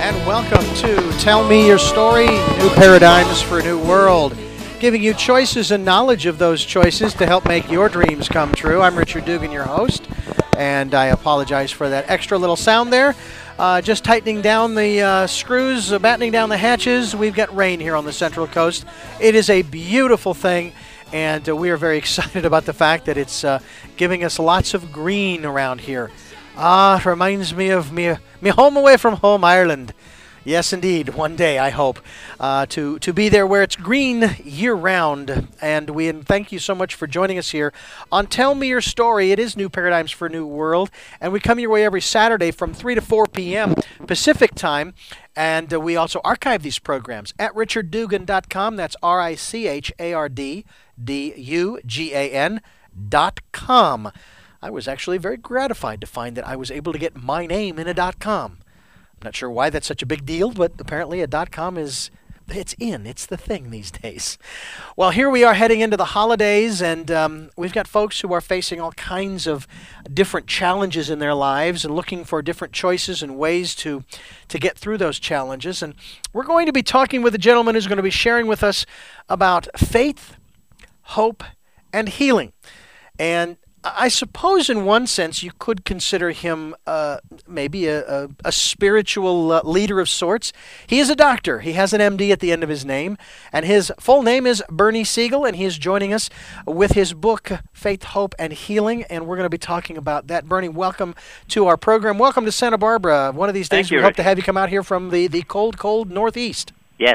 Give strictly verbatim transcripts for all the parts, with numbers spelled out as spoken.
And welcome to Tell Me Your Story, New Paradigms for a New World, giving you choices and knowledge of those choices to help make your dreams come true. I'm Richard Dugan, your host, and I apologize for that extra little sound there. Uh, just tightening down the uh, screws, uh, battening down the hatches. We've got rain here on the Central Coast. It is a beautiful thing, and uh, we are very excited about the fact that it's uh, giving us lots of green around here. Ah, it reminds me of me, me home away from home, Ireland. Yes, indeed. One day, I hope, uh, to, to be there where it's green year-round. And we and thank you so much for joining us here on Tell Me Your Story. It is New Paradigms for a New World. And we come your way every Saturday from three to four p.m. Pacific time. And uh, we also archive these programs at richard dugan dot com. That's R I C H A R D D U G A N dot com. I was actually very gratified to find that I was able to get my name in a .com. I'm not sure why that's such a big deal, but apparently a .com is, it's in, it's the thing these days. Well, here we are heading into the holidays, and um, we've got folks who are facing all kinds of different challenges in their lives and looking for different choices and ways to, to get through those challenges. And we're going to be talking with a gentleman who's going to be sharing with us about faith, hope, and healing. And I suppose in one sense you could consider him uh, maybe a, a, a spiritual uh, leader of sorts. He is a doctor. He has an M D at the end of his name, and his full name is Bernie Siegel, and he is joining us with his book, Faith, Hope, and Healing, and we're going to be talking about that. Bernie, welcome to our program. Welcome to Santa Barbara. One of these days Thank you, we hope Richard. to have you come out here from the, the cold, cold Northeast. Yes.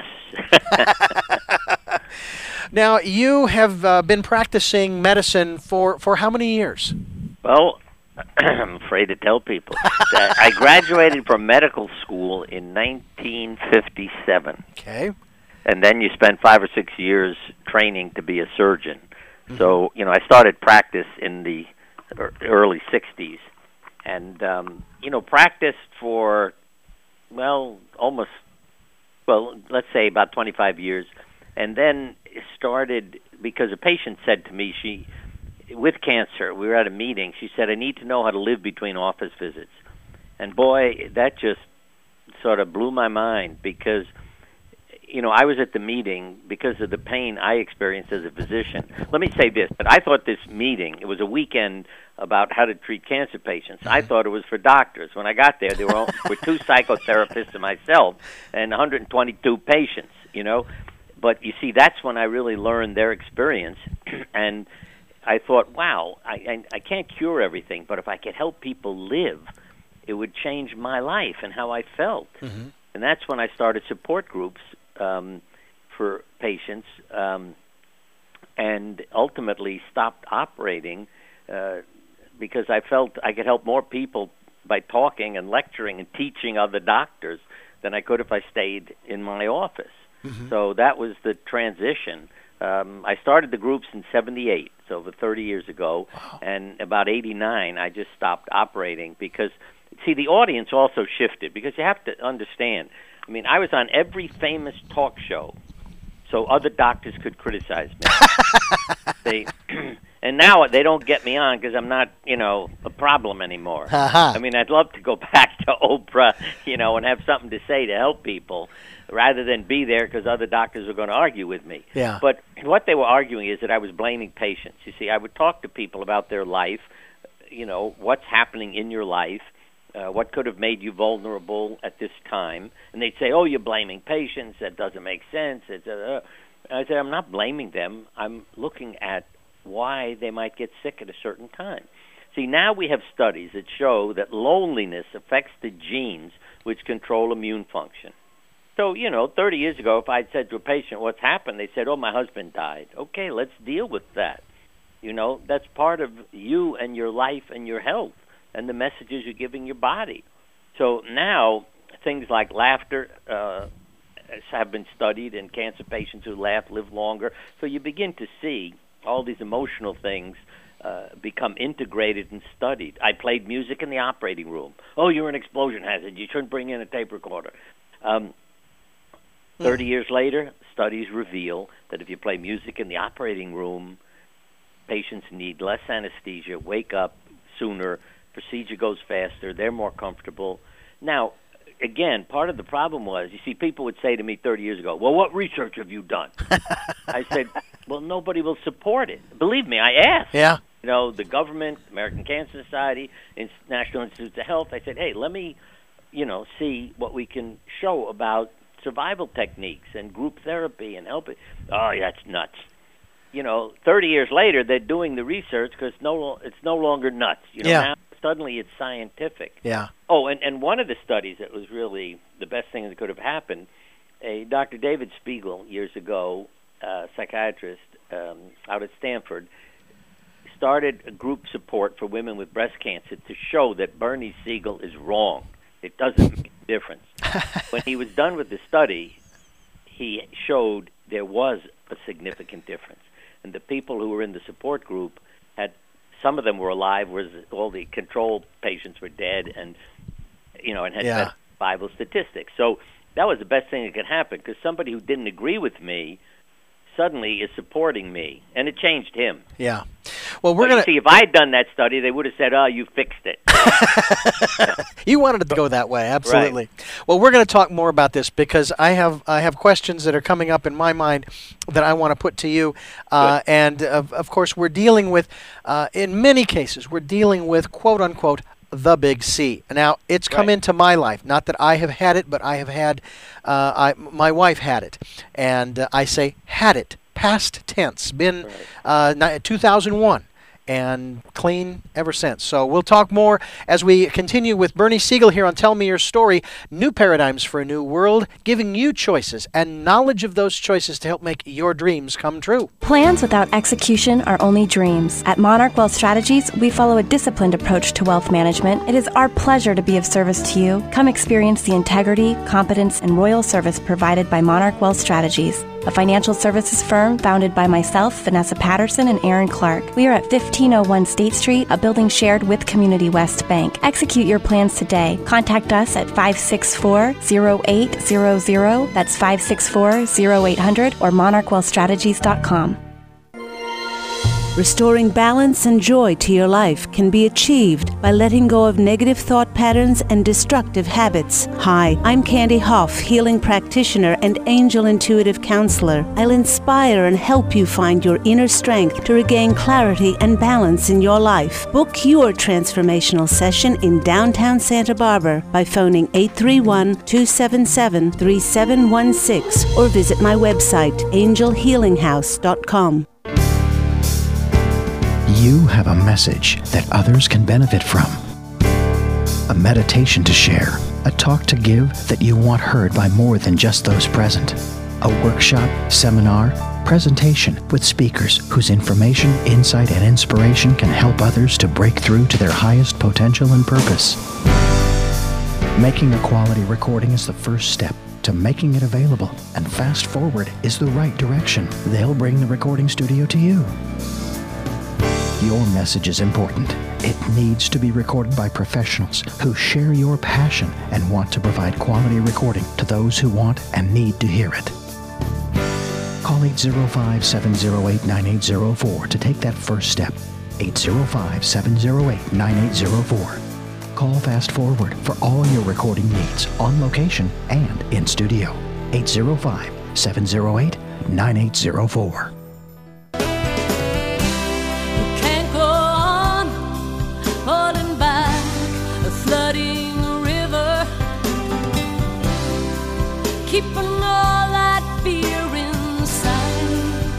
Now, you have uh, been practicing medicine for, for how many years? Well, I'm afraid to tell people. that I graduated from medical school in nineteen fifty-seven. Okay. And then you spend five or six years training to be a surgeon. Mm-hmm. So, you know, I started practice in the ear- early sixties. And, um, you know, practiced for, well, almost, well, let's say about twenty-five years. And then started, because a patient said to me, she, with cancer, we were at a meeting, she said, I need to know how to live between office visits. And boy, that just sort of blew my mind because, you know, I was at the meeting because of the pain I experienced as a physician. Let me say this, but I thought this meeting, it was a weekend about how to treat cancer patients. I thought it was for doctors. When I got there, there were, were two psychotherapists and myself and one hundred twenty-two patients, you know. But you see, that's when I really learned their experience, and I thought, wow, I, I, I can't cure everything, but if I could help people live, it would change my life and how I felt. Mm-hmm. And that's when I started support groups um, for patients, um, and ultimately stopped operating uh, because I felt I could help more people by talking and lecturing and teaching other doctors than I could if I stayed in my office. Mm-hmm. So that was the transition. Um, I started the groups in seventy-eight, so over thirty years ago, wow. And about eighty-nine, I just stopped operating because, see, the audience also shifted because you have to understand. I mean, I was on every famous talk show, so other doctors could criticize me. they, and now they don't get me on because I'm not, you know, a problem anymore. Uh-huh. I mean, I'd love to go back to Oprah, you know, and have something to say to help people, rather than be there because other doctors were going to argue with me. Yeah. But what they were arguing is that I was blaming patients. You see, I would talk to people about their life, you know, what's happening in your life, uh, what could have made you vulnerable at this time. And they'd say, oh, you're blaming patients. That doesn't make sense. It's, uh, I said, I'm not blaming them. I'm looking at why they might get sick at a certain time. See, now we have studies that show that loneliness affects the genes which control immune function. So, you know, thirty years ago, if I'd said to a patient, what's happened, they said, oh, my husband died. Okay, let's deal with that. You know, that's part of you and your life and your health and the messages you're giving your body. So now things like laughter uh, have been studied, and cancer patients who laugh live longer. So you begin to see all these emotional things uh, become integrated and studied. I played music in the operating room. Oh, you're an explosion hazard. You shouldn't bring in a tape recorder. Um, Thirty years later, studies reveal that if you play music in the operating room, patients need less anesthesia, wake up sooner, procedure goes faster, they're more comfortable. Now, again, part of the problem was, you see, people would say to me thirty years ago, well, what research have you done? I said, well, nobody will support it. Believe me, I asked. Yeah. You know, the government, American Cancer Society, National Institutes of Health. I said, hey, let me, you know, see what we can show about survival techniques and group therapy and helping. Oh, yeah, that's nuts. You know, thirty years later, they're doing the research because no, it's no longer nuts. You know, yeah. now suddenly it's scientific. Yeah. Oh, and, and one of the studies that was really the best thing that could have happened, a Doctor David Spiegel, years ago, a psychiatrist um, out at Stanford, started a group support for women with breast cancer to show that Bernie Siegel is wrong. It doesn't make a difference. When he was done with the study, he showed there was a significant difference. And the people who were in the support group had, some of them were alive, whereas all the control patients were dead, and you know, and had yeah. survival statistics. So that was the best thing that could happen, because somebody who didn't agree with me suddenly is supporting me, and it changed him. Yeah. Well, we're going to see if I had done that study, they would have said, "Oh, you fixed it." yeah. You wanted it to go that way, absolutely. Right. Well, we're going to talk more about this because I have I have questions that are coming up in my mind that I want to put to you, uh, and of, of course, we're dealing with, uh, in many cases, we're dealing with quote unquote the big C. Now, it's come right. into my life. Not that I have had it, but I have had, uh, I, my wife had it. And uh, I say had it, past tense, been right. uh, two thousand one. And clean ever since. So we'll talk more as we continue with Bernie Siegel here on Tell Me Your Story, New Paradigms for a New World, giving you choices and knowledge of those choices to help make your dreams come true. Plans without execution are only dreams. At Monarch Wealth Strategies, we follow a disciplined approach to wealth management. It is our pleasure to be of service to you. Come experience the integrity, competence, and royal service provided by Monarch Wealth Strategies, a financial services firm founded by myself, Vanessa Patterson, and Aaron Clark. We are at fifteen oh one State Street, a building shared with Community West Bank. Execute your plans today. Contact us at five six four, zero eight zero zero. That's five six four, zero eight hundred or monarch wealth strategies dot com. Restoring balance and joy to your life can be achieved by letting go of negative thought patterns and destructive habits. Hi, I'm Candy Hoff, healing practitioner and angel intuitive counselor. I'll inspire and help you find your inner strength to regain clarity and balance in your life. Book your transformational session in downtown Santa Barbara by phoning eight three one, two seven seven, three seven one six or visit my website, angel healing house dot com. You have a message that others can benefit from. A meditation to share, a talk to give that you want heard by more than just those present. A workshop, seminar, presentation with speakers whose information, insight, and inspiration can help others to break through to their highest potential and purpose. Making a quality recording is the first step to making it available, and Fast Forward is the right direction. They'll bring the recording studio to you. Your message is important. It needs to be recorded by professionals who share your passion and want to provide quality recording to those who want and need to hear it. Call eight zero five, seven zero eight, nine eight zero four to take that first step. eight zero five, seven zero eight, nine eight zero four. Call Fast Forward for all your recording needs on location and in studio. eight zero five, seven zero eight, nine eight zero four. Keeping all that fear inside.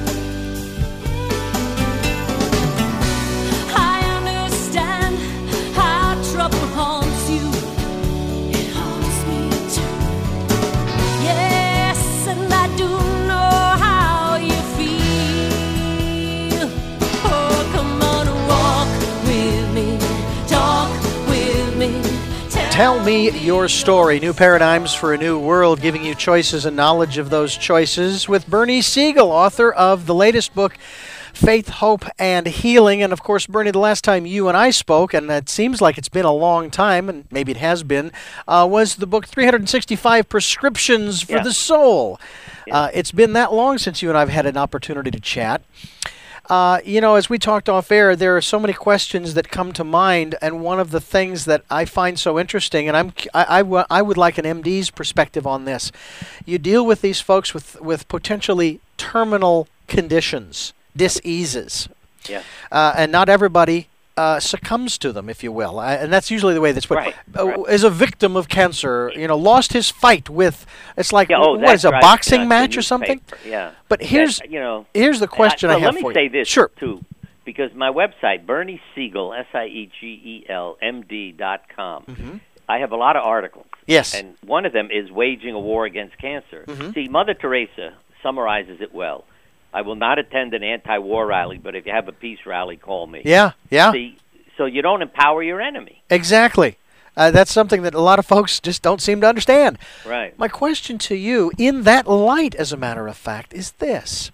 I understand how trouble haunts you. It haunts me too. Yes, and I do know how you feel. Oh, come on, walk with me, talk with me. Tell Me Your Story, New Paradigms for a New World, giving you choices and knowledge of those choices with Bernie Siegel, author of the latest book, Faith, Hope, and Healing. And, of course, Bernie, the last time you and I spoke, and it seems like it's been a long time, and maybe it has been, uh, was the book three hundred sixty-five Prescriptions for yeah. the Soul. Yeah. Uh, it's been that long since you and I have had an opportunity to chat. Uh, you know, as we talked off air, there are so many questions that come to mind, and one of the things that I find so interesting, and I'm, I, I, w- I would like an M D's perspective on this. You deal with these folks with, with potentially terminal conditions, diseases, Yeah. uh, and not everybody uh, succumbs to them, if you will, I, and that's usually the way that's put. Right, Uh, right. As a victim of cancer, you know, lost his fight with. It's like Yeah, oh, what that's is a right. boxing Yeah, the match or something? newspaper, Yeah. But here's That, you know, here's the question I, I, well, have let for me you. say this Sure. too, because my website, Bernie Siegel, S I E G E L M D dot com. Mm-hmm. I have a lot of articles. Yes. And one of them is Waging a War Against Cancer. Mhm. See, Mother Teresa summarizes it well. I will not attend an anti-war rally, but if you have a peace rally, call me. Yeah, yeah, See, so you don't empower your enemy. exactly. Uh, that's something that a lot of folks just don't seem to understand. Right. My question to you, in that light, as a matter of fact, is this.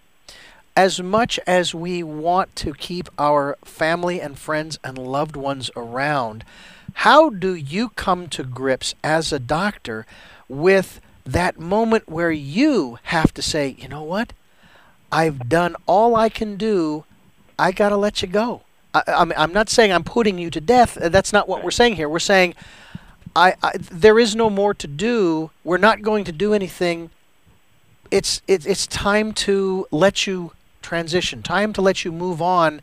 As much as we want to keep our family and friends and loved ones around, how do you come to grips as a doctor with that moment where you have to say, you know what? I've done all I can do. I got to let you go. I, I'm, I'm not saying I'm putting you to death. That's not what we're saying here. We're saying I, I there is no more to do. We're not going to do anything. It's it, it's time to let you transition. Time to let you move on,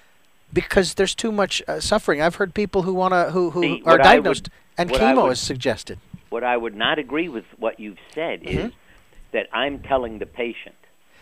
because there's too much uh, suffering. I've heard people who wanna who who See, are what I would- diagnosed and what I chemo would- is suggested. What I would not agree with what you've said Mhm. is that I'm telling the patient.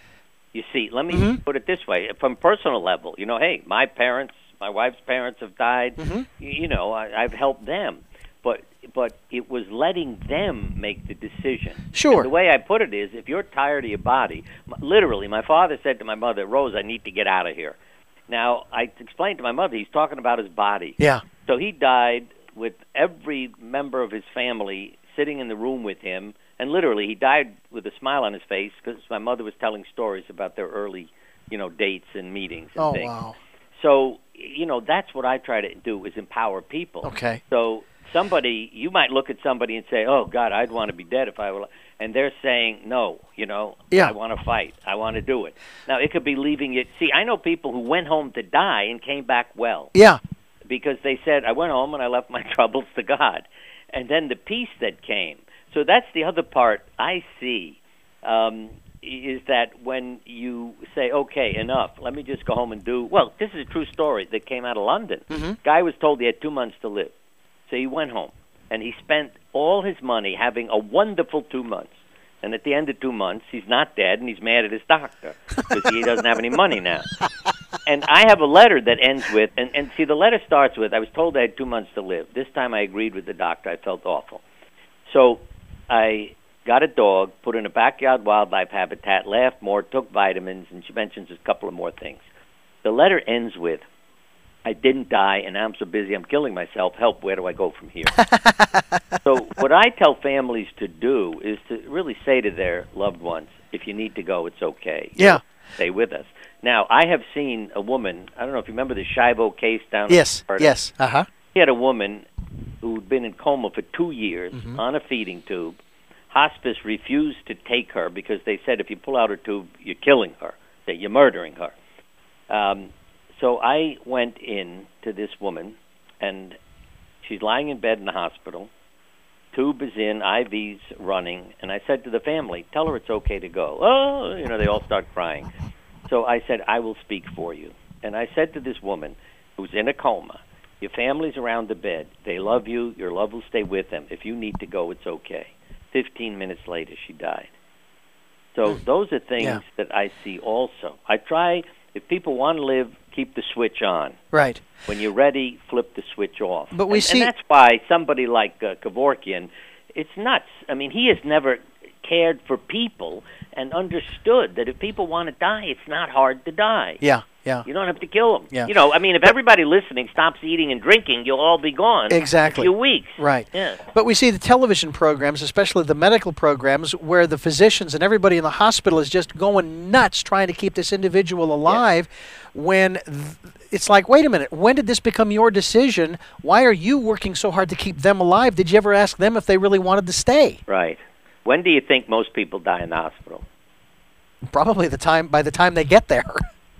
You see, let me Mhm. put it this way. From personal level, you know, hey, my parents, my wife's parents have died. Mhm. You, you know, I, I've helped them. But but it was letting them make the decision. Sure. And the way I put it is, if you're tired of your body, m- literally, my father said to my mother, Rose, I need to get out of here. Now, I explained to my mother, he's talking about his body. Yeah. So he died with every member of his family sitting in the room with him, and literally he died with a smile on his face because my mother was telling stories about their early, you know, dates and meetings and Oh things. wow. So, you know, that's what I try to do is empower people. Okay. So somebody, you might look at somebody and say, oh, God, I'd want to be dead if I were, and they're saying, no, you know, Yeah. I want to fight. I want to do it. Now, it could be leaving it. See, I know people who went home to die and came back well Yeah. because they said, I went home and I left my troubles to God. And then the peace that came. So that's the other part I see, um, is that when you say, okay, enough, let me just go home and do, well, this is a true story that came out of London. Mhm. Guy was told he had two months to live. So he went home, and he spent all his money having a wonderful two months. And at the end of two months, he's not dead, and he's mad at his doctor because he doesn't have any money now. And I have a letter that ends with, and, and see, the letter starts with, I was told I had two months to live. This time I agreed with the doctor. I felt awful. So I got a dog, put in a backyard wildlife habitat, laughed more, took vitamins, and she mentions a couple of more things. The letter ends with, I didn't die, and I'm so busy I'm killing myself. Help, where do I go from here? So what I tell families to do is to really say to their loved ones, if you need to go, it's okay. Yeah. Stay with us. Now, I have seen a woman, I don't know if you remember the Shivo case down in Yes. Florida. Yes. Uh huh. He had a woman who'd been in coma for two years Mhm. on a feeding tube. Hospice refused to take her because they said if you pull out her tube, you're killing her, that you're murdering her. Um, so I went in to this woman, and she's lying in bed in the hospital. Tube is in, I V's running, and I said to the family, tell her it's okay to go. Oh, you know, they all start crying. So I said, I will speak for you. And I said to this woman who's in a coma, your family's around the bed. They love you. Your love will stay with them. If you need to go, it's okay. Fifteen minutes later, she died. So Mm. those are things Yeah. that I see also. I try, if people want to live, keep the switch on. Right. When you're ready, flip the switch off. But we and, see- and that's why somebody like uh, Kevorkian, it's nuts. I mean, he has never cared for people and understood that if people want to die, it's not hard to die. Yeah. Yeah. You don't have to kill them. Yeah. You know, I mean, if everybody listening stops eating and drinking, you'll all be gone Exactly. in a few weeks. Right. Yeah. But we see the television programs, especially the medical programs, where the physicians and everybody in the hospital is just going nuts trying to keep this individual alive, when th- it's like, wait a minute, when did this become your decision? Why are you working so hard to keep them alive? Did you ever ask them if they really wanted to stay? Right. When do you think most people die in the hospital? Probably the time by the time they get there.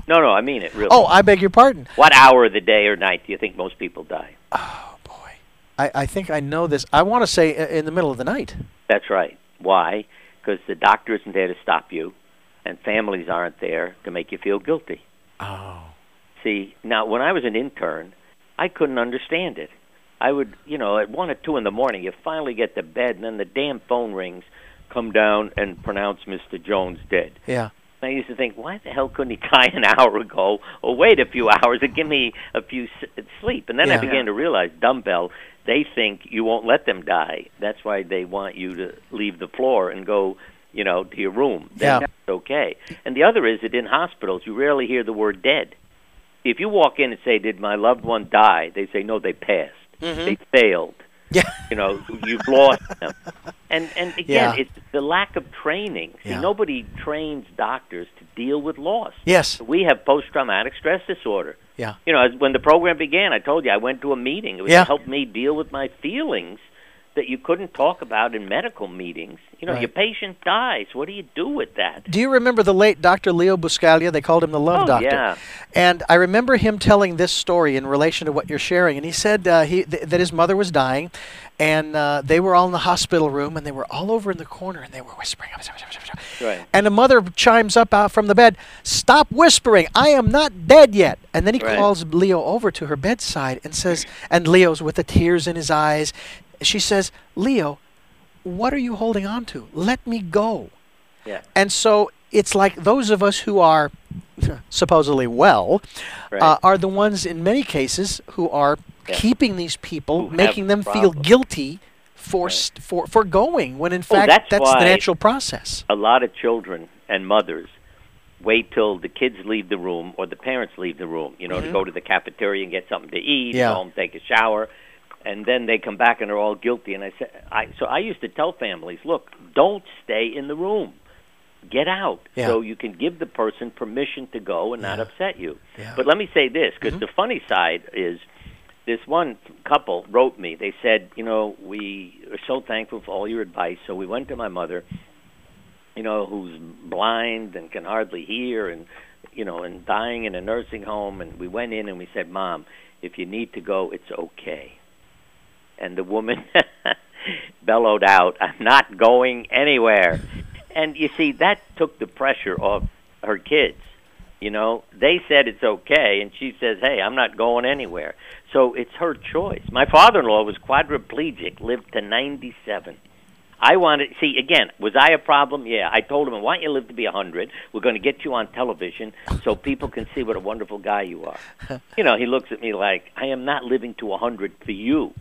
No, no, I mean it, really. Oh, I beg your pardon. What hour of the day or night do you think most people die? Oh, boy. I, I think I know this. I want to say i- in the middle of the night. That's right. Why? Because the doctor isn't there to stop you, and families aren't there to make you feel guilty. Oh. See, now, when I was an intern, I couldn't understand it. I would, you know, at one or two in the morning, you finally get to bed, and then the damn phone rings, come down and pronounce Mister Jones dead. Yeah. And I used to think, why the hell couldn't he die an hour ago, or wait a few hours and give me a few s- sleep? And then Yeah. I began to realize, dumbbell, they think you won't let them die. That's why they want you to leave the floor and go, you know, to your room. Then Yeah. that's okay. And the other is that in hospitals, you rarely hear the word dead. If you walk in and say, did my loved one die? They say, no, they passed. Mhm. They failed. Yeah. You know, you've lost them. And and again, Yeah. it's the lack of training. See, Yeah. nobody trains doctors to deal with loss. Yes. We have post-traumatic stress disorder. Yeah. You know, as, when the program began, I told you I went to a meeting. It was Yeah. to help me deal with my feelings that you couldn't talk about in medical meetings. You know, Right. your patient dies. What do you do with that? Do you remember the late Doctor Leo Buscaglia? They called him the Love Oh, Doctor. yeah. And I remember him telling this story in relation to what you're sharing. And he said uh, he th- that his mother was dying, and uh, they were all in the hospital room, and they were all over in the corner, and they were whispering. Right. And the mother chimes up out from the bed, "Stop whispering! I am not dead yet." And then he Right. calls Leo over to her bedside and says, and Leo's with the tears in his eyes. She says, "Leo, what are you holding on to? Let me go." Yeah. And so it's like those of us who are supposedly well Right. uh, are the ones in many cases who are Yeah. keeping these people, Who making have them feel problems. guilty for, Right. st- for for going when in Oh, fact that's that's the why- natural process. A lot of children and mothers wait till the kids leave the room or the parents leave the room, you know, Mhm. to go to the cafeteria and get something to eat, Yeah. go home, take a shower, and then they come back and they're all guilty. And I said, I so I used to tell families, look, don't stay in the room. Get out Yeah. so you can give the person permission to go and not Yeah. upset you. Yeah. But let me say this, because Mhm. the funny side is this one couple wrote me. They said, you know, we are so thankful for all your advice. So we went to my mother, you know, who's blind and can hardly hear and, you know, and dying in a nursing home. And we went in and we said, Mom, if you need to go, it's okay. And the woman bellowed out, I'm not going anywhere. And you see, that took the pressure off her kids. You know, they said it's okay, and she says, hey, I'm not going anywhere. So it's her choice. My father-in-law was quadriplegic, lived to ninety-seven. I wanted, see, again, was I a problem? Yeah. I told him, I want you to live to be one hundred. We're going to get you on television so people can see what a wonderful guy you are. You know, he looks at me like, I am not living to one hundred for you.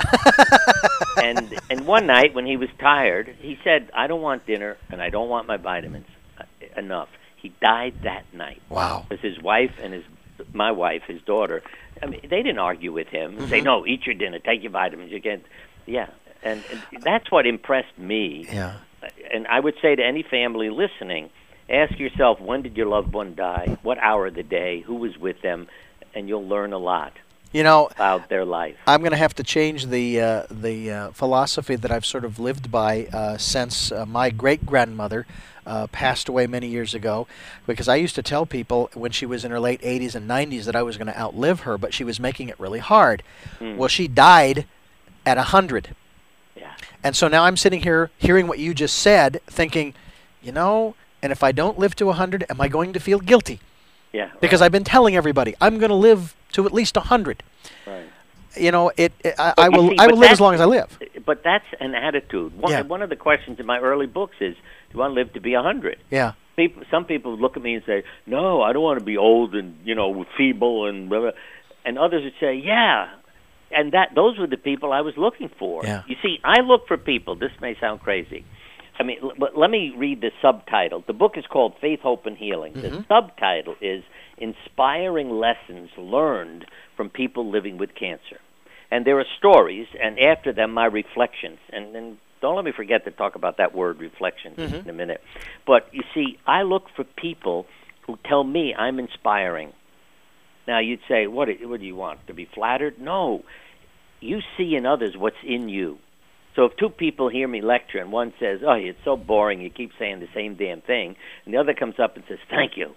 and and one night when he was tired, he said, I don't want dinner and I don't want my vitamins. Uh, enough. He died that night. Wow. Because his wife and his, my wife, his daughter, I mean, they didn't argue with him and say, no, eat your dinner, take your vitamins. You can't. Yeah. And, and that's what impressed me. Yeah. And I would say to any family listening, ask yourself, when did your loved one die? What hour of the day? Who was with them? And you'll learn a lot You know, about their life. I'm going to have to change the uh, the uh, philosophy that I've sort of lived by uh, since uh, my great grandmother uh, passed away many years ago. Because I used to tell people when she was in her late eighties and nineties that I was going to outlive her, but she was making it really hard. Mm. Well, she died at a hundred, Yeah. and so now I'm sitting here hearing what you just said, thinking, you know, and if I don't live to a hundred, am I going to feel guilty? Yeah. Because right. I've been telling everybody I'm going to live to at least a hundred. Right. You know, it. it I, But I you will. see, I but will live as that's- long as I live. But that's an attitude. One, Yeah. one of the questions in my early books is, do you want to live to be one hundred? Yeah. People, some people look at me and say, no, I don't want to be old and, you know, feeble and blah, blah. And others would say, yeah. And that those were the people I was looking for. Yeah. You see, I look for people. This may sound crazy. I mean, l- but let me read the subtitle. The book is called Faith, Hope, and Healing. Mhm. The subtitle is Inspiring Lessons Learned from People Living with Cancer. And there are stories, and after them, my reflections. And, and don't let me forget to talk about that word, reflections, Mhm. in a minute. But you see, I look for people who tell me I'm inspiring. Now, you'd say, what, what do you want, to be flattered? No. You see in others what's in you. So if two people hear me lecture and one says, oh, it's so boring, you keep saying the same damn thing, and the other comes up and says, thank you,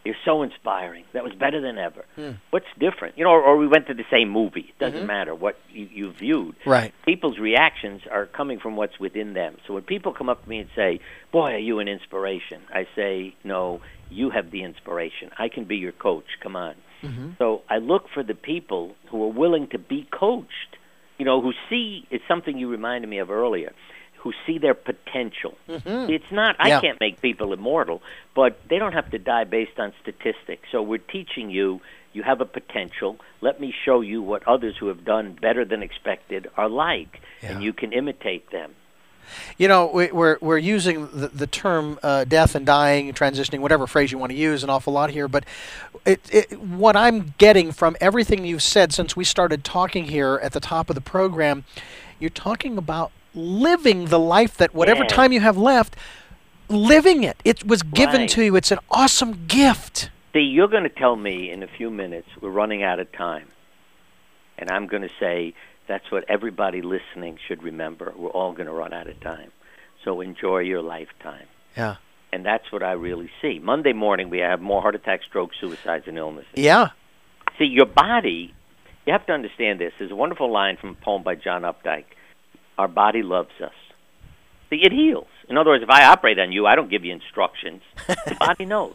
You're so inspiring. That was better than ever. Hmm. What's different? You know, or, or we went to the same movie. It doesn't Mhm. matter what you, you viewed. Right. People's reactions are coming from what's within them. So when people come up to me and say, boy, are you an inspiration? I say, no, you have the inspiration. I can be your coach. Come on. Mhm. So I look for the people who are willing to be coached, you know, who see, it's something you reminded me of earlier, who see their potential. Mhm. It's not, Yeah. I can't make people immortal, but they don't have to die based on statistics. So we're teaching you, you have a potential. Let me show you what others who have done better than expected are like, Yeah. and you can imitate them. You know, we, we're we're using the, the term uh, death and dying, transitioning, whatever phrase you want to use, an awful lot here. But it, it, what I'm getting from everything you've said since we started talking here at the top of the program, you're talking about living the life that whatever Yeah. time you have left, living it. It was given Right. to you. It's an awesome gift. See, you're going to tell me in a few minutes we're running out of time. And I'm going to say that's what everybody listening should remember. We're all going to run out of time. So enjoy your lifetime. Yeah. And that's what I really see. Monday morning we have more heart attacks, strokes, suicides, and illnesses. Yeah. See, your body, you have to understand this. There's a wonderful line from a poem by John Updike. Our body loves us. See, it heals. In other words, if I operate on you, I don't give you instructions. The body knows.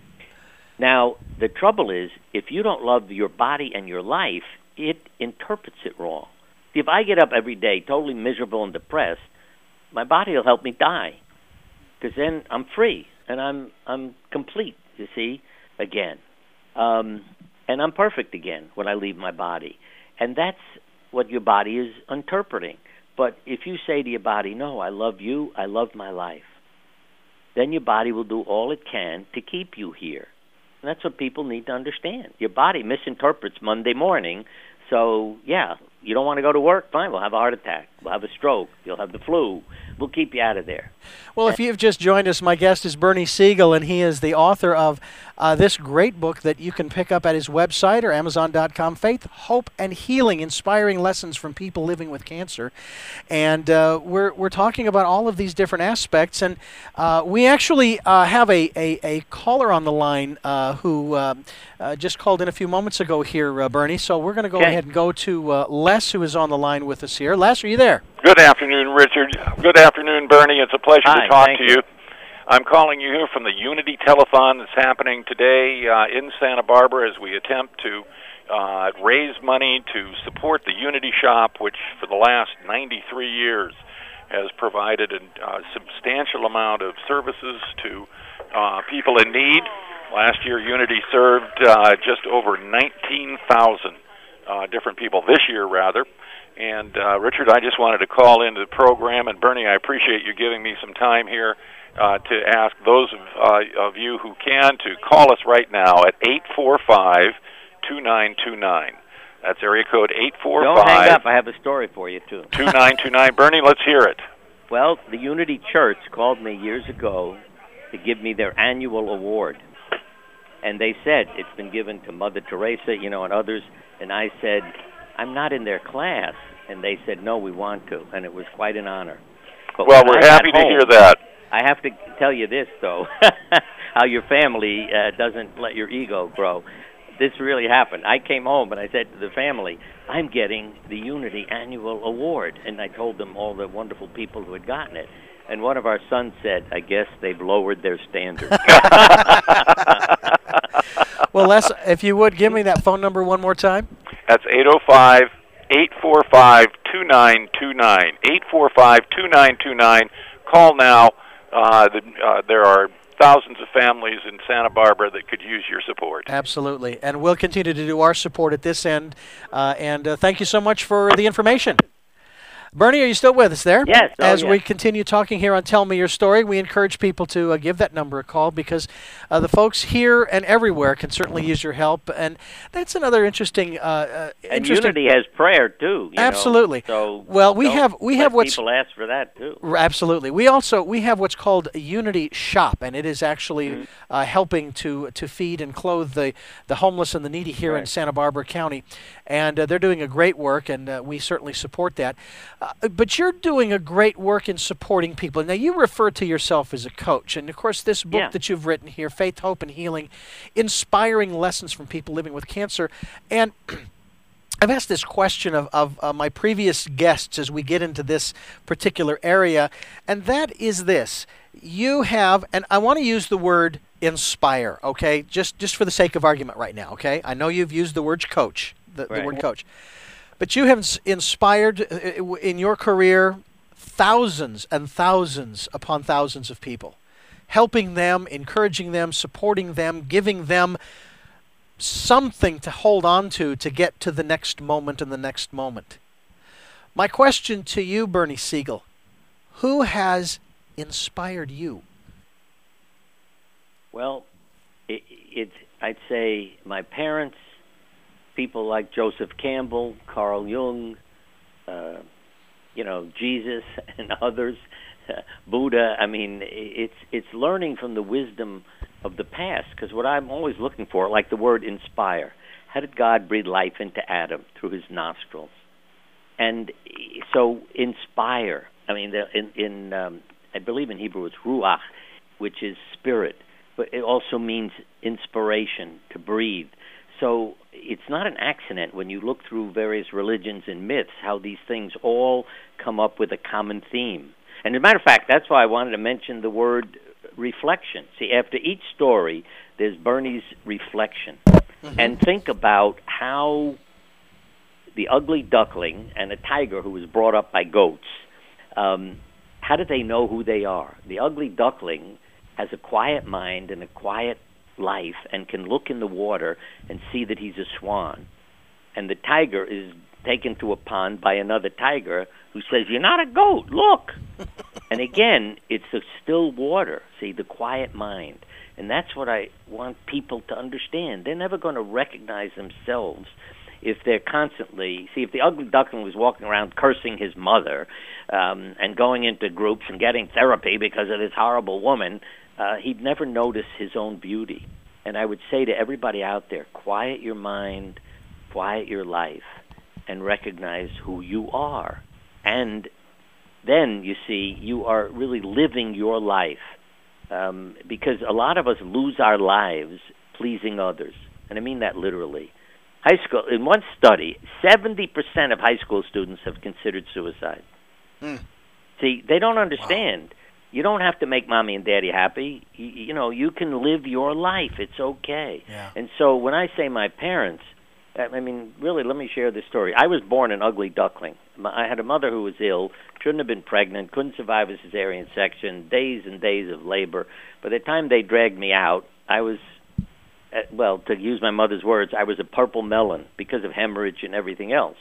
Now, the trouble is, if you don't love your body and your life, it interprets it wrong. If I get up every day totally miserable and depressed, my body will help me die, because then I'm free and I'm I'm complete. You see, again, um, and I'm perfect again when I leave my body, and that's what your body is interpreting. But if you say to your body, "No, I love you. I love my life," then your body will do all it can to keep you here. And that's what people need to understand. Your body misinterprets Monday morning. So, yeah, you don't want to go to work? Fine, we'll have a heart attack. We'll have a stroke. You'll have the flu. We'll keep you out of there. Well, if you've just joined us, my guest is Bernie Siegel, and he is the author of uh, this great book that you can pick up at his website or amazon dot com, Faith, Hope, and Healing, Inspiring Lessons from People Living with Cancer. And uh, we're, we're talking about all of these different aspects. And uh, we actually uh, have a, a, a caller on the line uh, who um, uh, just called in a few moments ago here, uh, Bernie. So we're going to go Okay. ahead and go to uh, Les, who is on the line with us here. Les, are you there? Good afternoon, Richard. Good afternoon, Bernie. It's a pleasure Hi, to talk thank to you. you. I'm calling you here from the Unity Telethon that's happening today uh, in Santa Barbara as we attempt to uh, raise money to support the Unity Shop, which for the last ninety-three years has provided a uh, substantial amount of services to uh, people in need. Last year, Unity served uh, just over nineteen thousand uh, different people. This year, rather. And, uh, Richard, I just wanted to call into the program, and Bernie, I appreciate you giving me some time here uh, to ask those of, uh, of you who can to call us right now at eight four five, two nine two nine. That's area code eight four five. Don't hang up. I have a story for you, too. two nine two nine. Bernie, let's hear it. Well, the Unity Church called me years ago to give me their annual award. And they said it's been given to Mother Teresa, you know, and others. And I said, I'm not in their class. And they said, no, we want to. And it was quite an honor. But Well, when we're I got happy to home, hear that. I have to tell you this, though, how your family uh, doesn't let your ego grow. This really happened. I came home and I said to the family, I'm getting the Unity Annual Award. And I told them all the wonderful people who had gotten it. And one of our sons said, I guess they've lowered their standards. Well, Les, if you would, give me that phone number one more time. That's eight oh five, eight four five, two nine two nine. eight four five, two nine two nine. Call now. Uh, the, uh, there are thousands of families in Santa Barbara that could use your support. Absolutely. And we'll continue to do our support at this end. Uh, and uh, thank you so much for the information. Bernie, are you still with us there? Yes. Oh, As we yes. continue talking here on Tell Me Your Story, we encourage people to uh, give that number a call because uh, the folks here and everywhere can certainly use your help. And that's another interesting... Uh, uh, And interesting Unity has prayer, too. You Absolutely. Know? So Well, we don't have- we let have what's- people ask for that, too. R- Absolutely. We also we have what's called a Unity Shop, and it is actually Mm-hmm. uh, helping to to feed and clothe the, the homeless and the needy here in Right. Santa Barbara County, and uh, they're doing a great work, and uh, we certainly support that. Uh, but you're doing a great work in supporting people. Now, you refer to yourself as a coach. And, of course, this book Yeah. that you've written here, Faith, Hope, and Healing, inspiring lessons from people living with cancer. And I've asked this question of, of uh, my previous guests as we get into this particular area, and that is this. You have, and I want to use the word inspire, okay, just, just for the sake of argument right now, okay? I know you've used the word coach, the, the Right. word coach. But you have ins- inspired uh, in your career thousands and thousands upon thousands of people, helping them, encouraging them, supporting them, giving them something to hold on to to get to the next moment and the next moment. My question to you, Bernie Siegel, who has inspired you? Well, it, it, I'd say my parents, people like Joseph Campbell, Carl Jung, uh, you know, Jesus and others, uh, Buddha. I mean, it's it's learning from the wisdom of the past, because what I'm always looking for, like the word inspire, how did God breathe life into Adam through his nostrils? And so inspire, I mean, the, in, in um, I believe in Hebrew it's ruach, which is spirit, but it also means inspiration, to breathe. So it's not an accident when you look through various religions and myths how these things all come up with a common theme. And as a matter of fact, that's why I wanted to mention the word reflection. See, after each story, there's Bernie's reflection. Mm-hmm. And think about how the ugly duckling and a tiger who was brought up by goats, um, how do they know who they are? The ugly duckling has a quiet mind and a quiet life and can look in the water and see that he's a swan. And the tiger is taken to a pond by another tiger who says, "You're not a goat, look." And again, it's the still water, see, the quiet mind. And that's what I want people to understand. They're never going to recognize themselves if they're constantly, see, if the ugly duckling was walking around cursing his mother um, and going into groups and getting therapy because of this horrible woman, uh, he'd never notice his own beauty. And I would say to everybody out there, quiet your mind, quiet your life, and recognize who you are. And then, you see, you are really living your life. Um, because a lot of us lose our lives pleasing others. And I mean that literally. High school, in one study, seventy percent of high school students have considered suicide. Mm. See, they don't understand. Wow. You don't have to make mommy and daddy happy. You, you know, you can live your life. It's okay. Yeah. And so when I say my parents, I mean, really, let me share this story. I was born an ugly duckling. I had a mother who was ill, shouldn't have been pregnant, couldn't survive a cesarean section, days and days of labor. By the time they dragged me out, I was, well, to use my mother's words, I was a purple melon because of hemorrhage and everything else.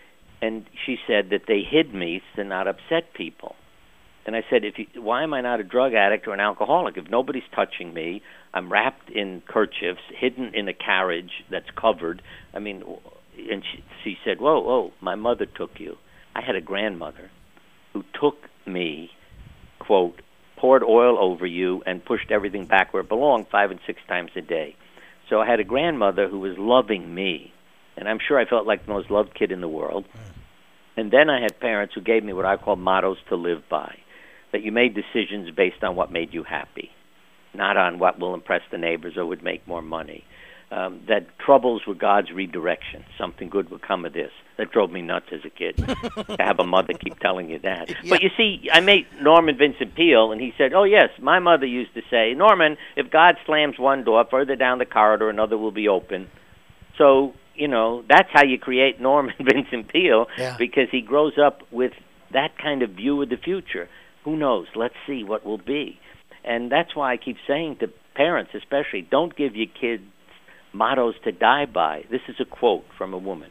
And she said that they hid me to not upset people. And I said, if you, why am I not a drug addict or an alcoholic? If nobody's touching me, I'm wrapped in kerchiefs, hidden in a carriage that's covered. I mean, and she, she said, whoa, whoa, my mother took you. I had a grandmother who took me, quote, poured oil over you and pushed everything back where it belonged five and six times a day. So I had a grandmother who was loving me, and I'm sure I felt like the most loved kid in the world. And then I had parents who gave me what I call mottos to live by, that you made decisions based on what made you happy, not on what will impress the neighbors or would make more money. Um, that troubles were God's redirection. Something good would come of this. That drove me nuts as a kid, to have a mother keep telling you that. Yeah. But you see, I met Norman Vincent Peale, and he said, oh, yes, my mother used to say, Norman, if God slams one door, further down the corridor, another will be open. So, you know, that's how you create Norman Vincent Peale, yeah. because he grows up with that kind of view of the future. Who knows? Let's see what will be. And that's why I keep saying to parents especially, don't give your kids mottos to die by. This is a quote from a woman.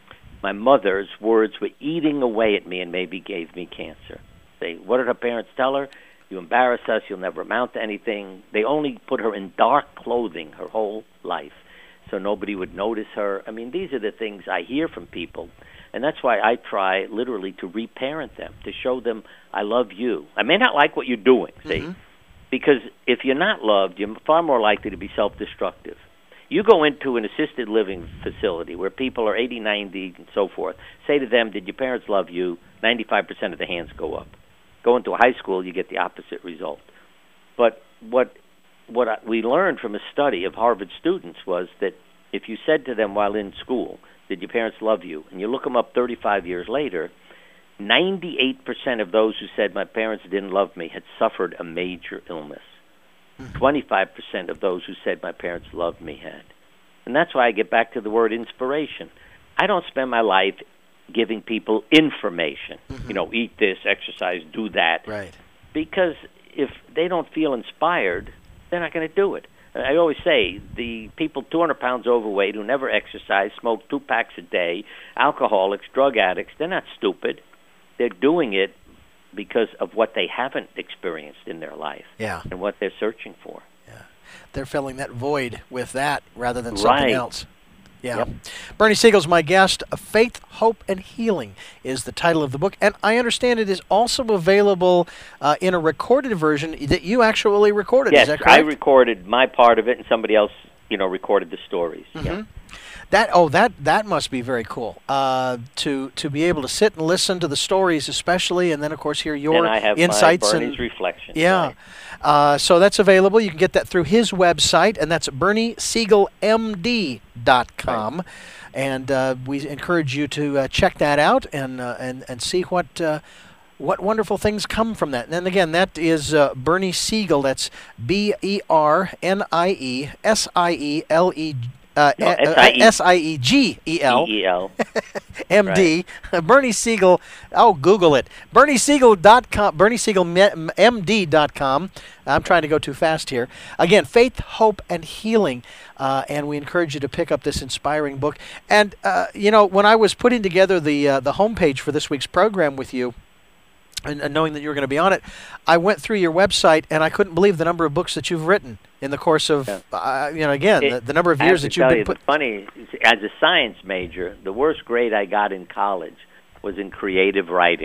My mother's words were eating away at me and maybe gave me cancer. They, what did her parents tell her? You embarrass us, you'll never amount to anything. They only put her in dark clothing her whole life so nobody would notice her. I mean, these are the things I hear from people. And that's why I try literally to reparent them, to show them I love you. I may not like what you're doing, see? Mm-hmm. Because if you're not loved, you're far more likely to be self-destructive. You go into an assisted living facility where people are eighty, ninety, and so forth. Say to them, did your parents love you? ninety-five percent of the hands go up. Go into a high school, you get the opposite result. But what what I, we learned from a study of Harvard students was that if you said to them while in school, did your parents love you? And you look them up thirty-five years later, ninety-eight percent of those who said my parents didn't love me had suffered a major illness. twenty-five percent of those who said my parents loved me had. And that's why I get back to the word inspiration. I don't spend my life giving people information. Mm-hmm. You know, eat this, exercise, do that. Right. Because if they don't feel inspired, they're not going to do it. I always say the people two hundred pounds overweight who never exercise, smoke two packs a day, alcoholics, drug addicts, they're not stupid. They're doing it because of what they haven't experienced in their life, yeah, and what they're searching for. Yeah, they're filling that void with that rather than something right. else. Yeah. Yep. Bernie Siegel's my guest. Faith, Hope, and Healing is the title of the book. And I understand it is also available uh, in a recorded version that you actually recorded. Yes, is that correct? I recorded my part of it, and somebody else, you know, recorded the stories. Mm-hmm. Yeah. That oh that that must be very cool uh, to to be able to sit and listen to the stories, especially, and then of course hear your and I have insights my Bernie's and reflections. yeah. Right. Uh, so that's available. You can get that through his website, and that's bernie siegel m d dot com. Right. And uh, we encourage you to uh, check that out and uh, and and see what. Uh, What wonderful things come from that. And then again, that is uh, Bernie Siegel. That's B E R N I E S I E L E Uh, no, S I E G E L E L M D Right. Bernie Siegel. Oh, Google it. Bernie Siegel dot com. Bernie Siegel M D dot com. I'm trying to go too fast here. Again, Faith, Hope, and Healing. Uh, and we encourage you to pick up this inspiring book. And, uh, you know, when I was putting together the, uh, the homepage for this week's program with you, And, and knowing that you were going to be on it, I went through your website, and I couldn't believe the number of books that you've written in the course of, yeah. uh, you know, again, it, the, the number of years that you've been put. It's funny, as a science major, the worst grade I got in college was in creative writing.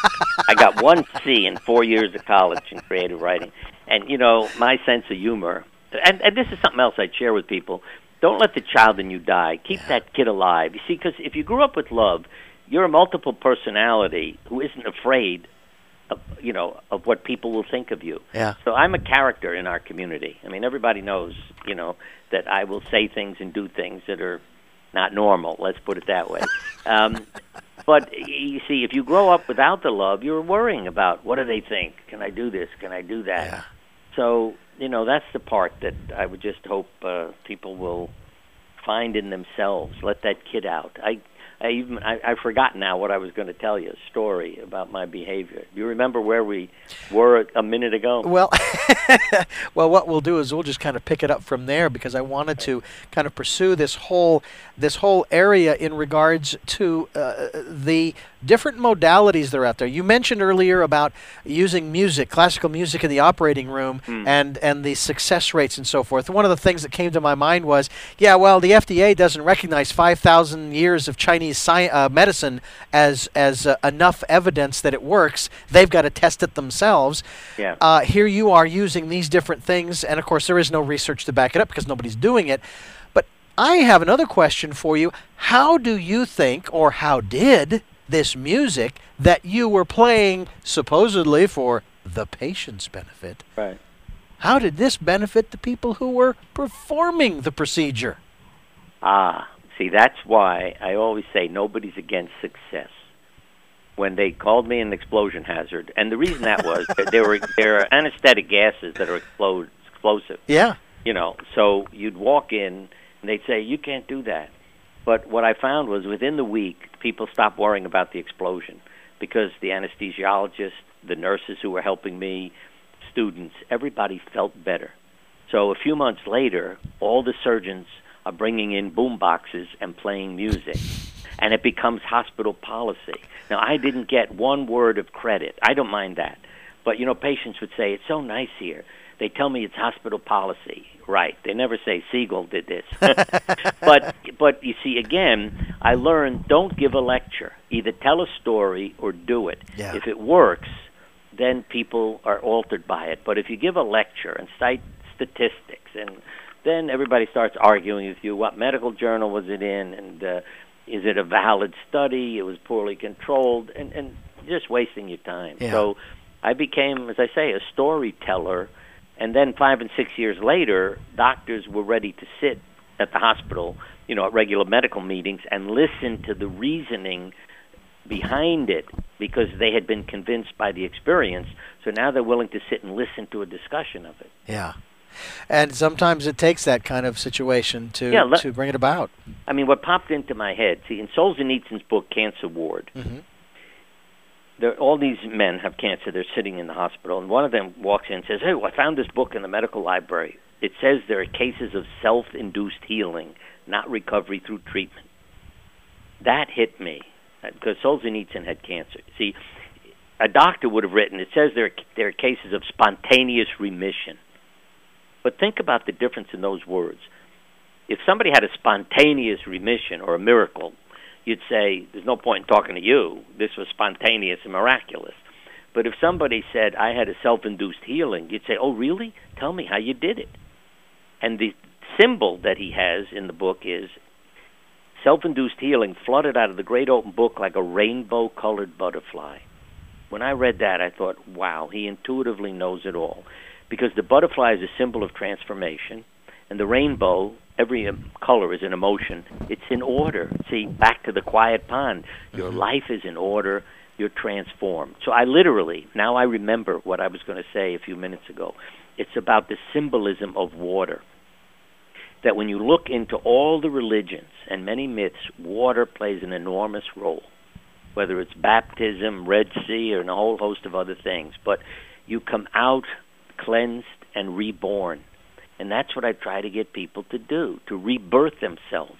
I got one C in four years of college in creative writing. And, you know, my sense of humor, and, and this is something else I'd share with people, don't let the child in you die. Keep yeah. that kid alive. You see, because if you grew up with love, you're a multiple personality who isn't afraid Of, you know, of what people will think of you. Yeah. So I'm a character in our community. I mean, everybody knows, you know, that I will say things and do things that are not normal. Let's put it that way. um, but you see, if you grow up without the love, you're worrying about what do they think? Can I do this? Can I do that? Yeah. So, you know, that's the part that I would just hope uh, people will find in themselves. Let that kid out. I. I even I, I've forgotten now what I was going to tell you, a story about my behavior. Do you remember where we were a, a minute ago? Well, well, what we'll do is we'll just kind of pick it up from there, because I wanted to kind of pursue this whole this whole area in regards to uh, the different modalities that are out there. You mentioned earlier about using music, classical music in the operating room, mm. and and the success rates and so forth. One of the things that came to my mind was, yeah, well, the F D A doesn't recognize five thousand years of Chinese sci uh, medicine as as uh, enough evidence that it works. They've got to test it themselves. Yeah. Uh, here you are using these different things, and of course there is no research to back it up because nobody's doing it. But I have another question for you. How do you think, or how did this music that you were playing supposedly for the patient's benefit, right, how did this benefit the people who were performing the procedure? Ah, see, that's why I always say nobody's against success. When they called me an explosion hazard, and the reason that was, there were there are anesthetic gases that are explode, explosive. Yeah. You know, so you'd walk in, and they'd say, you can't do that. But what I found was within the week, people stopped worrying about the explosion, because the anesthesiologist, the nurses who were helping me, students, everybody felt better. So a few months later, all the surgeons are bringing in boom boxes and playing music, and it becomes hospital policy. Now, I didn't get one word of credit. I don't mind that. But, you know, patients would say, it's so nice here. They tell me it's hospital policy. Right. They never say Siegel did this. but, but you see, again, I learned don't give a lecture. Either tell a story or do it. Yeah. If it works, then people are altered by it. But if you give a lecture and cite statistics and then everybody starts arguing with you. What medical journal was it in? And uh, is it a valid study? It was poorly controlled, and, and just wasting your time. Yeah. So I became, as I say, a storyteller. And then five and six years later, doctors were ready to sit at the hospital, you know, at regular medical meetings and listen to the reasoning behind it because they had been convinced by the experience. So now they're willing to sit and listen to a discussion of it. Yeah. And sometimes it takes that kind of situation to Yeah, let- to bring it about. I mean, what popped into my head, see, in Solzhenitsyn's book, Cancer Ward, Mm-hmm. there, all these men have cancer. They're sitting in the hospital, and one of them walks in and says, hey, well, I found this book in the medical library. It says there are cases of self-induced healing, not recovery through treatment. That hit me, because Solzhenitsyn had cancer. See, a doctor would have written, it says there are, there are cases of spontaneous remission. But think about the difference in those words. If somebody had a spontaneous remission or a miracle, you'd say, there's no point in talking to you. This was spontaneous and miraculous. But if somebody said, I had a self-induced healing, you'd say, oh, really? Tell me how you did it. And the symbol that he has in the book is self-induced healing flooded out of the great open book like a rainbow-colored butterfly. When I read that, I thought, wow, he intuitively knows it all. Because the butterfly is a symbol of transformation, and the rainbow, every um, color is an emotion. It's in order. See, back to the quiet pond. Your Mm-hmm. life is in order. You're transformed. So I literally, now I remember what I was going to say a few minutes ago. It's about the symbolism of water. That when you look into all the religions and many myths, water plays an enormous role. Whether it's baptism, Red Sea, or a whole host of other things. But you come out cleansed and reborn. And that's what I try to get people to do, to rebirth themselves.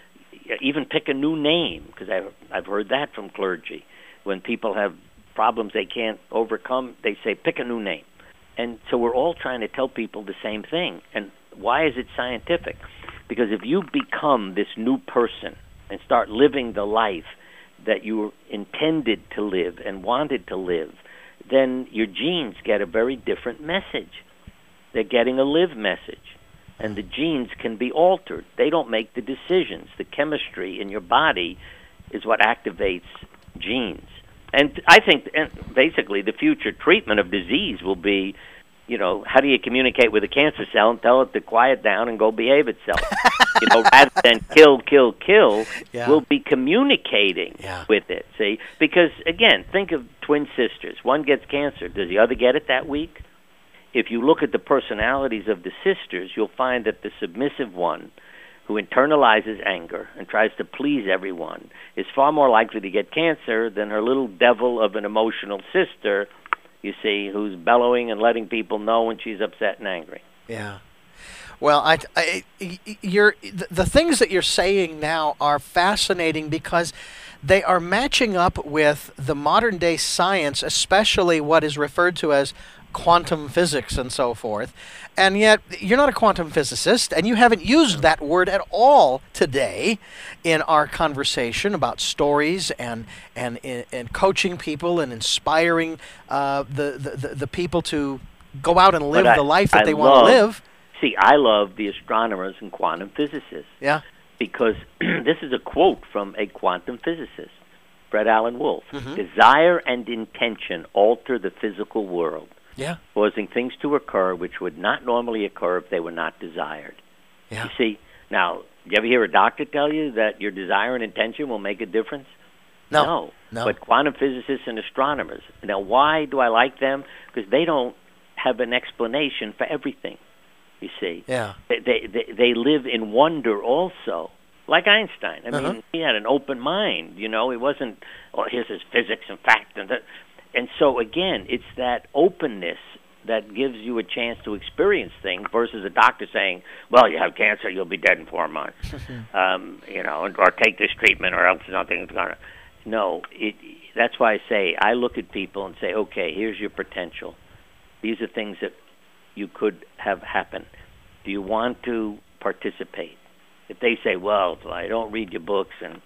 Even pick a new name, because I've, I've heard that from clergy. When people have problems they can't overcome, they say, pick a new name. And so we're all trying to tell people the same thing. And why is it scientific? Because if you become this new person and start living the life that you were intended to live and wanted to live, then your genes get a very different message. They're getting a live message. And the genes can be altered. They don't make the decisions. The chemistry in your body is what activates genes. And I think and basically the future treatment of disease will be, you know, how do you communicate with a cancer cell and tell it to quiet down and go behave itself? You know, rather than kill, kill, kill, Yeah. we'll be communicating Yeah. with it, see? Because, again, think of twin sisters. One gets cancer. Does the other get it that week? If you look at the personalities of the sisters, you'll find that the submissive one, who internalizes anger and tries to please everyone, is far more likely to get cancer than her little devil of an emotional sister, you see, who's bellowing and letting people know when she's upset and angry. Yeah. Well, I, I, you're, the things that you're saying now are fascinating because they are matching up with the modern day science, especially what is referred to as quantum physics and so forth. And yet, you're not a quantum physicist, and you haven't used that word at all today in our conversation about stories and and, and coaching people and inspiring uh, the, the, the people to go out and live But I- the life that I they want to love- live. See, I love the astronomers and quantum physicists Yeah. because this is a quote from a quantum physicist, Fred Alan Wolf. Mhm. Desire and intention alter the physical world, Yeah. causing things to occur which would not normally occur if they were not desired. Yeah. You see, now, you ever hear a doctor tell you that your desire and intention will make a difference? No. No. No. But quantum physicists and astronomers. Now, why do I like them? Because they don't have an explanation for everything, you see. Yeah. They, they, they, they live in wonder also. Like Einstein. I Uh-huh. mean, he had an open mind, you know. He wasn't, oh, here's his physics and fact. And, that. and so, again, it's that openness that gives you a chance to experience things versus a doctor saying, well, you have cancer, you'll be dead in four months. um, you know, or take this treatment or else nothing's going to. No, it, that's why I say I look at people and say, okay, here's your potential. These are things that you could have happen. Do you want to participate? If they say, well, I don't read your books and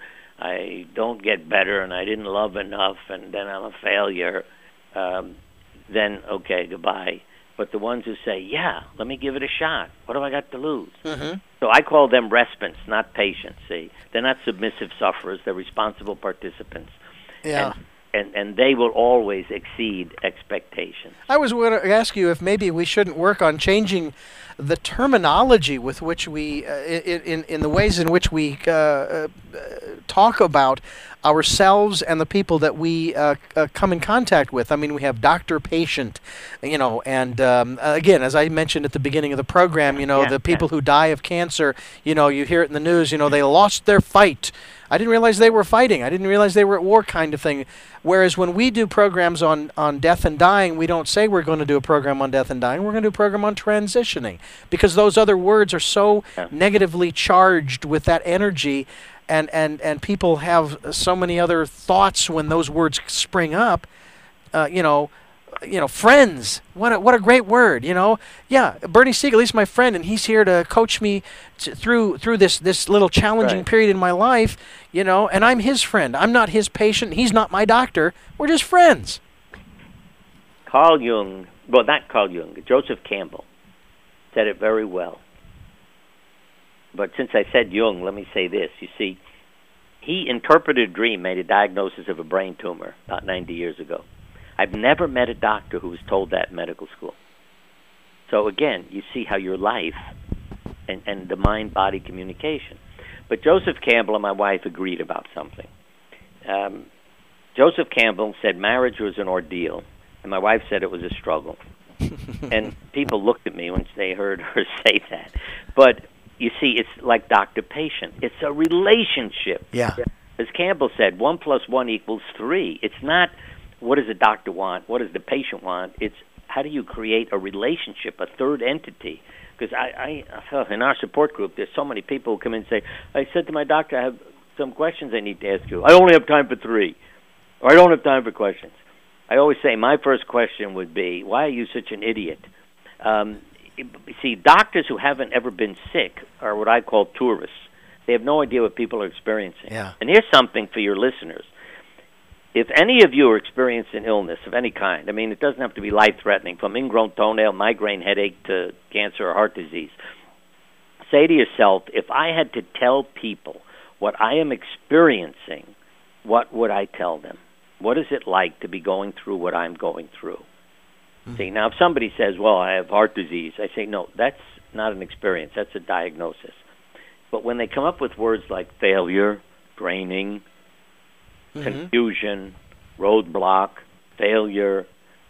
I don't get better and I didn't love enough and then I'm a failure, um, then, okay, goodbye. but the ones who say, yeah, let me give it a shot. What have I got to lose? Mm-hmm. So I call them respondents, not patients, see. They're not submissive sufferers. They're responsible participants. Yeah. And, and, and they will always exceed expectations. I was going to ask you if maybe we shouldn't work on changing the terminology with which we, uh, in, in, in the ways in which we uh, uh, talk about ourselves and the people that we uh, uh, come in contact with. I mean, we have doctor, patient, you know, and um, again, as I mentioned at the beginning of the program, you know, Yeah, the people yeah. who die of cancer, you know, you hear it in the news, you know, they lost their fight. I didn't realize they were fighting. I didn't realize they were at war, kind of thing. Whereas when we do programs on, on death and dying, we don't say we're going to do a program on death and dying. We're going to do a program on transitioning, because those other words are so Yeah. negatively charged with that energy, and, and, and people have so many other thoughts when those words spring up. Uh, you know, you know, friends. What a, what a great word. You know, yeah. Bernie Siegel, he's my friend, and he's here to coach me t- through through this this little challenging Right. period in my life. You know, and I'm his friend. I'm not his patient. He's not my doctor. We're just friends. Carl Jung, well, not Carl Jung, Joseph Campbell said it very well. But since I said Jung, let me say this. You see, he interpreted a dream, made a diagnosis of a brain tumor about ninety years ago. I've never met a doctor who was told that in medical school. So again, you see how your life and, and the mind-body communication. But Joseph Campbell and my wife agreed about something. Um, Joseph Campbell said marriage was an ordeal, and my wife said it was a struggle. And people looked at me when they heard her say that. But you see, it's like doctor-patient. It's a relationship. Yeah. As Campbell said, one plus one equals three. It's not what does the doctor want, what does the patient want. It's how do you create a relationship, a third entity. Because I, I, in our support group, there's so many people who come in and say, I said to my doctor, I have some questions I need to ask you. I only have time for three. Or I don't have time for questions. I always say my first question would be, why are you such an idiot? Um, see, doctors who haven't ever been sick are what I call tourists. They have no idea what people are experiencing. Yeah. And here's something for your listeners. If any of you are experiencing illness of any kind, I mean, it doesn't have to be life-threatening, from ingrown toenail, migraine headache, to cancer or heart disease, say to yourself, if I had to tell people what I am experiencing, what would I tell them? What is it like to be going through what I'm going through? Mm-hmm. See, now if somebody says, well, I have heart disease, I say, no, that's not an experience, that's a diagnosis. But when they come up with words like failure, draining, mm-hmm. confusion, roadblock, failure,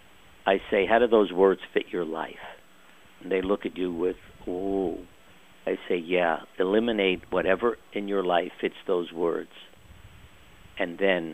I say, how do those words fit your life? And they look at you with, ooh. I say, yeah, eliminate whatever in your life fits those words. And then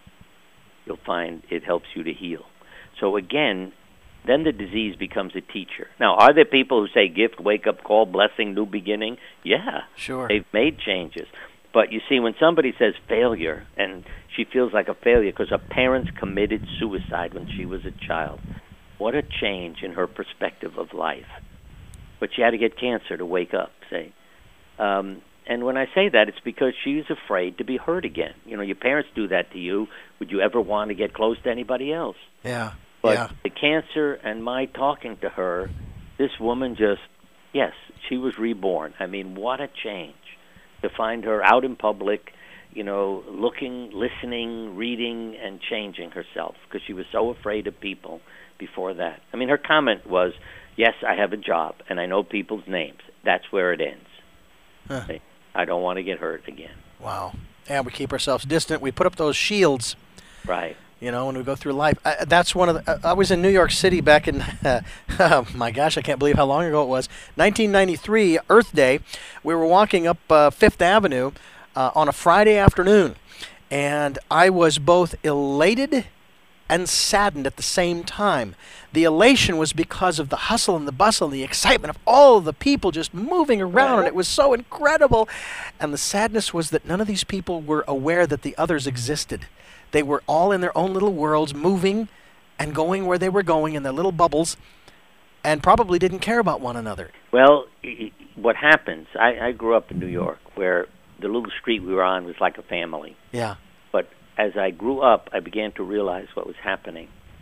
you'll find it helps you to heal. So again, then the disease becomes a teacher. Now, are there people who say gift, wake-up call, blessing, new beginning? Yeah. Sure. They've made changes. But you see, when somebody says failure, and she feels like a failure because her parents committed suicide when she was a child, what a change in her perspective of life. But she had to get cancer to wake up, say. Um, and when I say that, it's because she's afraid to be hurt again. You know, your parents do that to you. Would you ever want to get close to anybody else? Yeah. But yeah. the cancer and my talking to her, this woman just, yes, she was reborn. I mean, what a change to find her out in public, you know, looking, listening, reading, and changing herself, because she was so afraid of people before that. I mean, her comment was, yes, I have a job, and I know people's names. That's where it ends. Huh. I don't want to get hurt again. Wow. And we keep ourselves distant. We put up those shields. Right. You know, when we go through life. I, that's one of the, uh, I was in New York City back in, uh, oh my gosh, I can't believe how long ago it was, nineteen ninety-three, Earth Day. We were walking up uh, Fifth Avenue uh, on a Friday afternoon, and I was both elated and saddened at the same time. The elation was because of the hustle and the bustle and the excitement of all of the people just moving around, and it was so incredible. And the sadness was that none of these people were aware that the others existed. They were all in their own little worlds, moving and going where they were going in their little bubbles, and probably didn't care about one another. Well, what happens, I, I grew up in New York, where the little street we were on was like a family. Yeah. But as I grew up, I began to realize what was happening.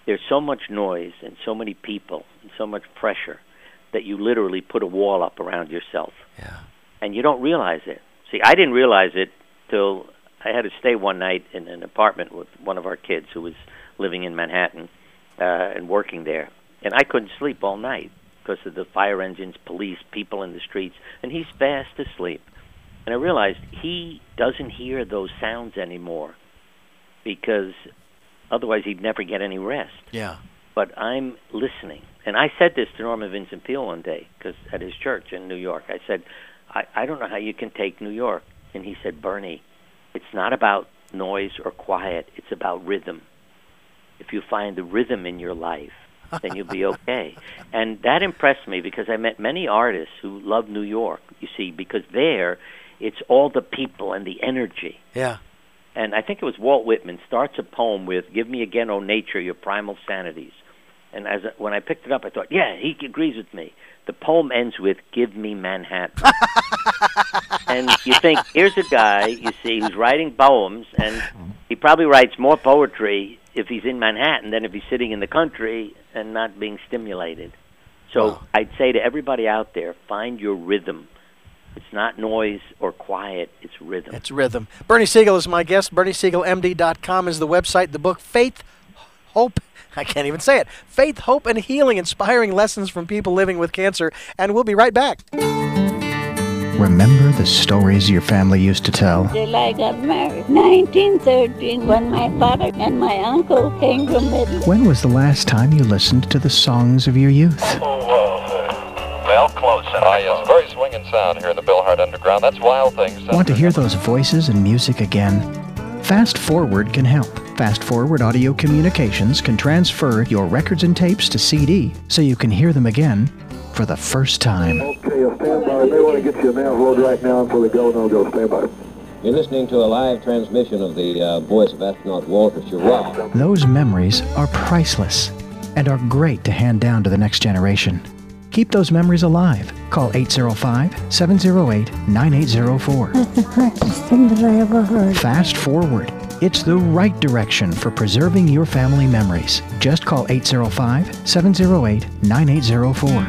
there's so much noise and so many people and so much pressure that you literally put a wall up around yourself. Yeah. And you don't realize it. See, I didn't realize it till I had to stay one night in an apartment with one of our kids who was living in Manhattan uh, and working there. And I couldn't sleep all night because of the fire engines, police, people in the streets, and he's fast asleep. And I realized he doesn't hear those sounds anymore because otherwise he'd never get any rest. Yeah. But I'm listening. And I said this to Norman Vincent Peale one day, because at his church in New York. I said, I, I don't know how you can take New York. And he said, Bernie, it's not about noise or quiet. It's about rhythm. If you find the rhythm in your life, then you'll be okay. And that impressed me because I met many artists who love New York, you see, because there it's all the people and the energy. Yeah. And I think it was Walt Whitman starts a poem with, give me again, O nature, your primal sanities. And as a, when I picked it up, I thought, yeah, he agrees with me. The poem ends with, give me Manhattan. And you think, here's a guy, you see, who's writing poems, and he probably writes more poetry if he's in Manhattan than if he's sitting in the country and not being stimulated. So wow. I'd say to everybody out there, find your rhythm. It's not noise or quiet, it's rhythm. It's rhythm. Bernie Siegel is my guest. Bernie Siegel M D dot com is the website. The book, Faith, Hope, I can't even say it. Faith, Hope, and Healing, Inspiring Lessons from People Living with Cancer. And we'll be right back. Remember the stories your family used to tell? Till I got married, nineteen thirteen, when my father and my uncle came from Midland. When was the last time you listened to the songs of your youth? Oh, uh, well, close enough. Ah, yes, very swinging sound here in the Bill Hart Underground. That's Wild Things. Want to hear those voices and music again? Fast Forward can help. Fast Forward Audio Communications can transfer your records and tapes to C D so you can hear them again for the first time. Okay, uh, stand by. They want to get you a nav load right now before they go, no go. Stand by. You're listening to a live transmission of the uh, voice of astronaut Walter Schirra. Those memories are priceless and are great to hand down to the next generation. Keep those memories alive. Call eight zero five, seven zero eight, nine eight zero four. That's the precious thing that I ever heard. Fast Forward. It's the right direction for preserving your family memories. Just call eight zero five, seven zero eight, nine eight zero four.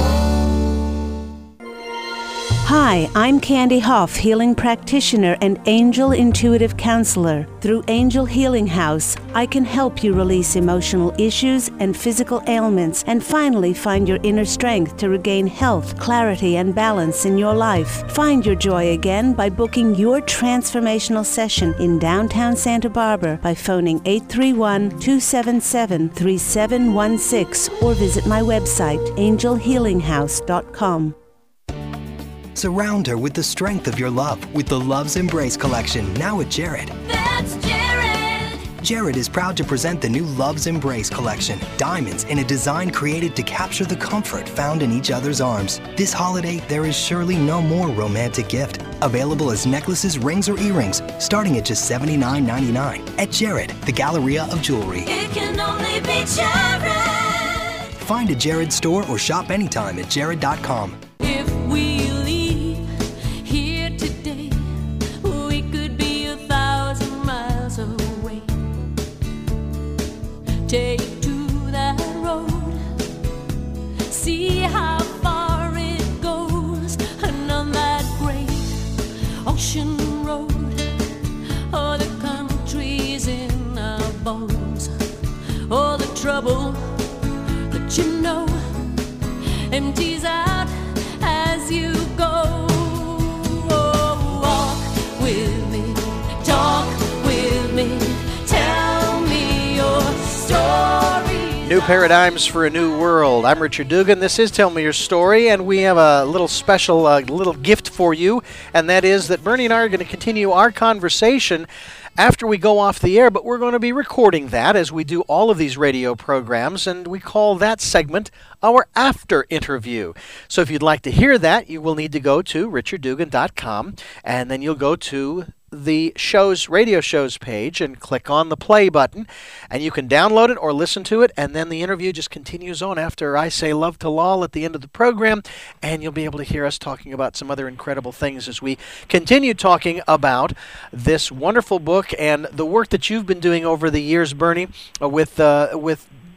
Hi, I'm Candy Hoff, healing practitioner and angel intuitive counselor. Through Angel Healing House, I can help you release emotional issues and physical ailments and finally find your inner strength to regain health, clarity, and balance in your life. Find your joy again by booking your transformational session in downtown Santa Barbara by phoning eight three one, two seven seven, three seven one six or visit my website, angel healing house dot com. Surround her with the strength of your love with the Love's Embrace collection, now at Jared. That's Jared! Jared is proud to present the new Love's Embrace collection, diamonds in a design created to capture the comfort found in each other's arms. This holiday, there is surely no more romantic gift. Available as necklaces, rings, or earrings, starting at just seventy-nine ninety-nine at Jared, the Galleria of Jewelry. It can only be Jared! Find a Jared store or shop anytime at jared dot com. If we leave here today, we could be a thousand miles away. Take to that road, see how far it goes, and on that great ocean road, all the countries in our bones, all the trouble that you know empties out as you go. Oh, walk with me, talk with me, tell me your story. New paradigms for a new world. I'm Richard Dugan. This is Tell Me Your Story, and we have a little special uh, little gift for you, and that is that Bernie and I are going to continue our conversation after we go off the air, but we're going to be recording that as we do all of these radio programs, and we call that segment our after interview. So if you'd like to hear that, you will need to go to richard dugan dot com, and then you'll go to the shows, radio shows page and click on the play button, and you can download it or listen to it, and then the interview just continues on after I say love to Lol at the end of the program, and you'll be able to hear us talking about some other incredible things as we continue talking about this wonderful book and the work that you've been doing over the years, Bernie, uh, with uh, with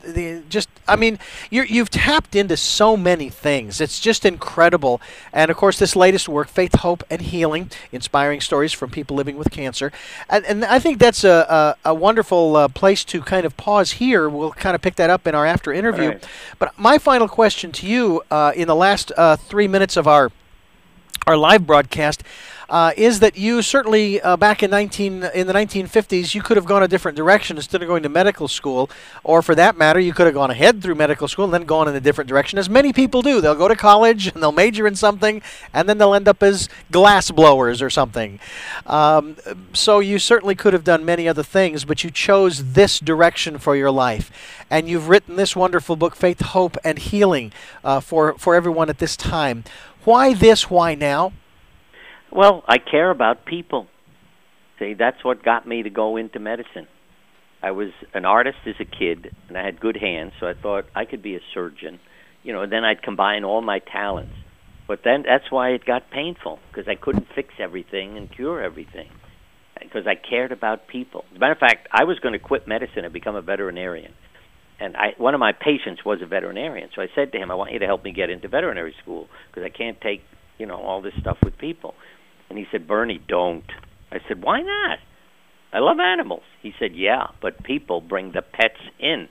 the just I mean you're, you've tapped into so many things. It's just incredible. And of course, this latest work, Faith, Hope, and Healing: Inspiring Stories from People Living with Cancer. And, and I think that's a a, a wonderful uh, place to kind of pause here. We'll kind of pick that up in our after interview. Right. But my final question to you uh, in the last uh, three minutes of our our live broadcast. Uh, is that you certainly uh, back in nineteen in the nineteen fifties you could have gone a different direction instead of going to medical school, or for that matter you could have gone ahead through medical school and then gone in a different direction, as many people do. They'll go to college and they'll major in something and then they'll end up as glass blowers or something. Um, so you certainly could have done many other things, but you chose this direction for your life, and you've written this wonderful book, Faith, Hope, and Healing, uh, for for everyone at this time. Why this? Why now? Well, I care about people. See, that's what got me to go into medicine. I was an artist as a kid, and I had good hands, so I thought I could be a surgeon. You know, and then I'd combine all my talents. But then that's why it got painful, because I couldn't fix everything and cure everything, because I cared about people. As a matter of fact, I was going to quit medicine and become a veterinarian. And I, one of my patients was a veterinarian, so I said to him, I want you to help me get into veterinary school, because I can't take, you know, all this stuff with people. And he said, Bernie, don't. I said, why not? I love animals. He said, yeah, but people bring the pets in.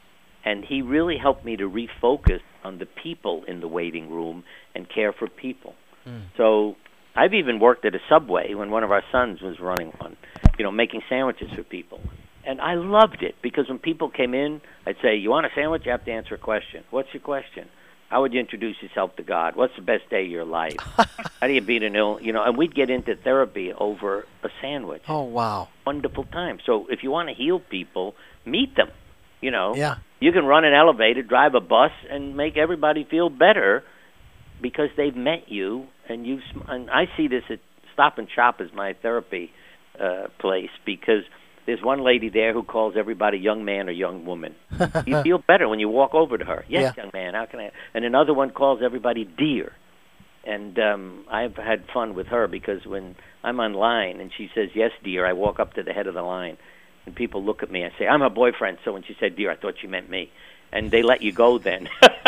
And he really helped me to refocus on the people in the waiting room and care for people. Mm. So I've even worked at a Subway when one of our sons was running one, you know, making sandwiches for people. And I loved it, because when people came in, I'd say, you want a sandwich? You have to answer a question. What's your question? How would you introduce yourself to God? What's the best day of your life? How do you beat an ill, you know, and we'd get into therapy over a sandwich. Oh, wow. Wonderful time. So if you want to heal people, meet them, you know. Yeah. You can run an elevator, drive a bus, and make everybody feel better because they've met you. And you. And I see this at Stop and Shop as my therapy uh, place, because there's one lady there who calls everybody young man or young woman. You feel better when you walk over to her. Yes, yeah. Young man, how can I? And another one calls everybody dear. And um, I've had fun with her, because when I'm online and she says, yes, dear, I walk up to the head of the line. And people look at me. I say, I'm her boyfriend. So when she said dear, I thought she meant me. And they let you go then.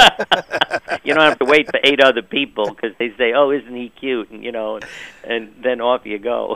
You don't have to wait for eight other people, because they say, oh, isn't he cute? And, you know, and, and then off you go.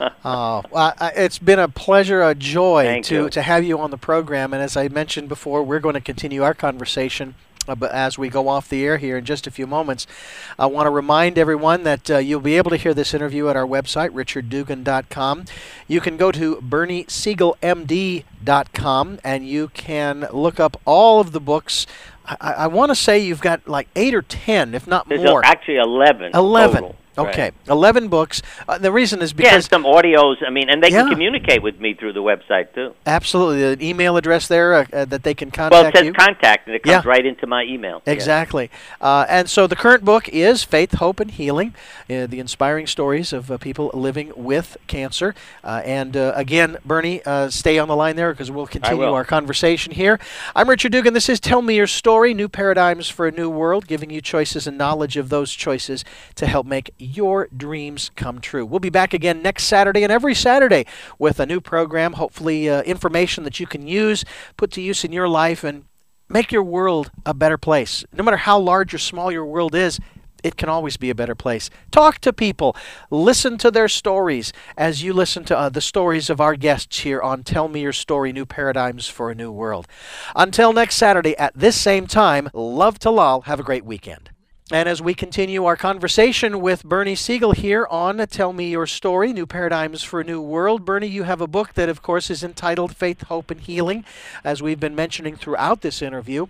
Oh, well, it's been a pleasure, a joy Thank to, you. to have you on the program. And as I mentioned before, we're going to continue our conversation Uh, but as we go off the air here in just a few moments. I want to remind everyone that uh, you'll be able to hear this interview at our website, richard dugan dot com. You can go to bernie siegel m d dot com, and you can look up all of the books. I, I want to say you've got like eight or ten, if not There's more. actually eleven. Eleven. Total. Okay, Right. eleven books. Uh, the reason is Yeah, because some audios. I mean, and they Yeah. can communicate with me through the website too. absolutely an email address there uh, uh, that they can Well, contact it says you. contact, and it comes Yeah. right into my email. Yeah. Exactly. Uh, and so the current book is Faith, Hope, and Healing, uh, the inspiring stories of uh, people living with cancer. Uh, and uh, again, Bernie, uh, stay on the line there, because we'll continue will. our conversation here. I'm Richard Dugan. This is Tell Me Your Story, New Paradigms for a New World, giving you choices and knowledge of those choices to help make your dreams come true. We'll be back again next Saturday and every Saturday with a new program, hopefully uh, information that you can use, put to use in your life, and make your world a better place. No matter how large or small your world is, it can always be a better place. Talk to people. Listen to their stories as you listen to uh, the stories of our guests here on Tell Me Your Story, New Paradigms for a New World. Until next Saturday at this same time, love to lol. Have a great weekend. And as we continue our conversation with Bernie Siegel here on Tell Me Your Story, New Paradigms for a New World. Bernie, you have a book that, of course, is entitled Faith, Hope, and Healing, as we've been mentioning throughout this interview.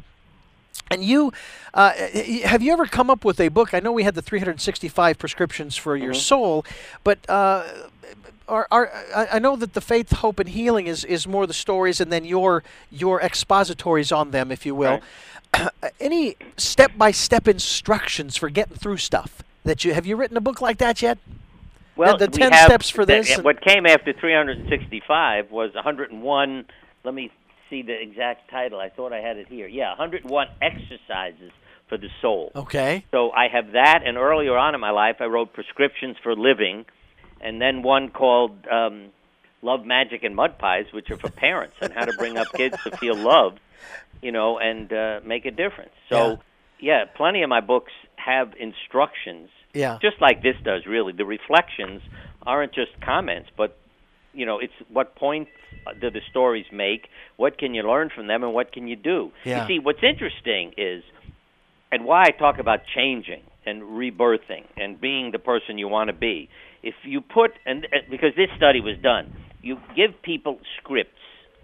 And you, uh, have you ever come up with a book? I know we had the three hundred sixty-five prescriptions for your Mhm. soul, but uh, are, are, I I know that the Faith, Hope, and Healing is, is more the stories, and then your your expositories on them, if you will. Right. Any step-by-step instructions for getting through stuff that you have you written a book like that yet? Well, the we ten have steps for the- this. What came after three hundred sixty-five was one hundred one. Let me see the exact title. I thought I had it here. Yeah, one hundred one exercises for the soul. Okay. So I have that, and earlier on in my life, I wrote prescriptions for living, and then one called um, Love, Magic, and Mud Pies, which are for parents, and how to bring up kids to feel loved, you know, and uh, make a difference. So, yeah. yeah, plenty of my books have instructions, yeah. just like this does, really. The reflections aren't just comments, but, you know, it's what points do the stories make, what can you learn from them, and what can you do. Yeah. You see, what's interesting is, and why I talk about changing and rebirthing and being the person you want to be, if you put, and because this study was done, you give people scripts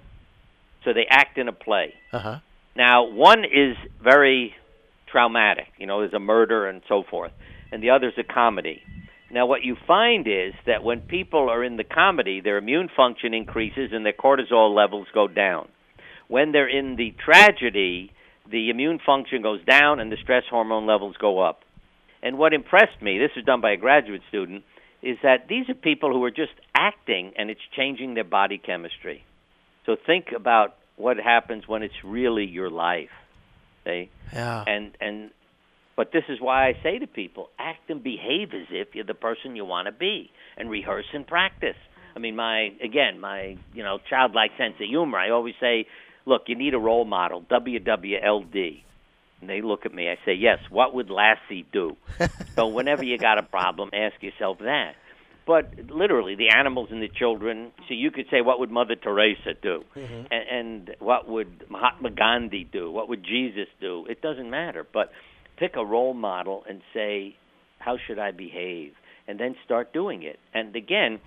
so they act in a play. Uh-huh. Now, one is very traumatic, you know, there's a murder and so forth, and the other's a comedy. Now, what you find is that when people are in the comedy, their immune function increases and their cortisol levels go down. When they're in the tragedy, the immune function goes down and the stress hormone levels go up. And what impressed me, this was done by a graduate student, is that these are people who are just acting and it's changing their body chemistry. So think about what happens when it's really your life. See? Yeah. And and but this is why I say to people, act and behave as if you're the person you want to be, and rehearse and practice. I mean, my again, my you know childlike sense of humor. I always say, look, you need a role model, W W L D. And they look at me. I say, yes, what would Lassie do? So whenever you got a problem, ask yourself that. But literally, the animals and the children, so you could say, what would Mother Teresa do? Mm-hmm. And, and what would Mahatma Gandhi do? What would Jesus do? It doesn't matter. But pick a role model and say, how should I behave? And then start doing it. And again,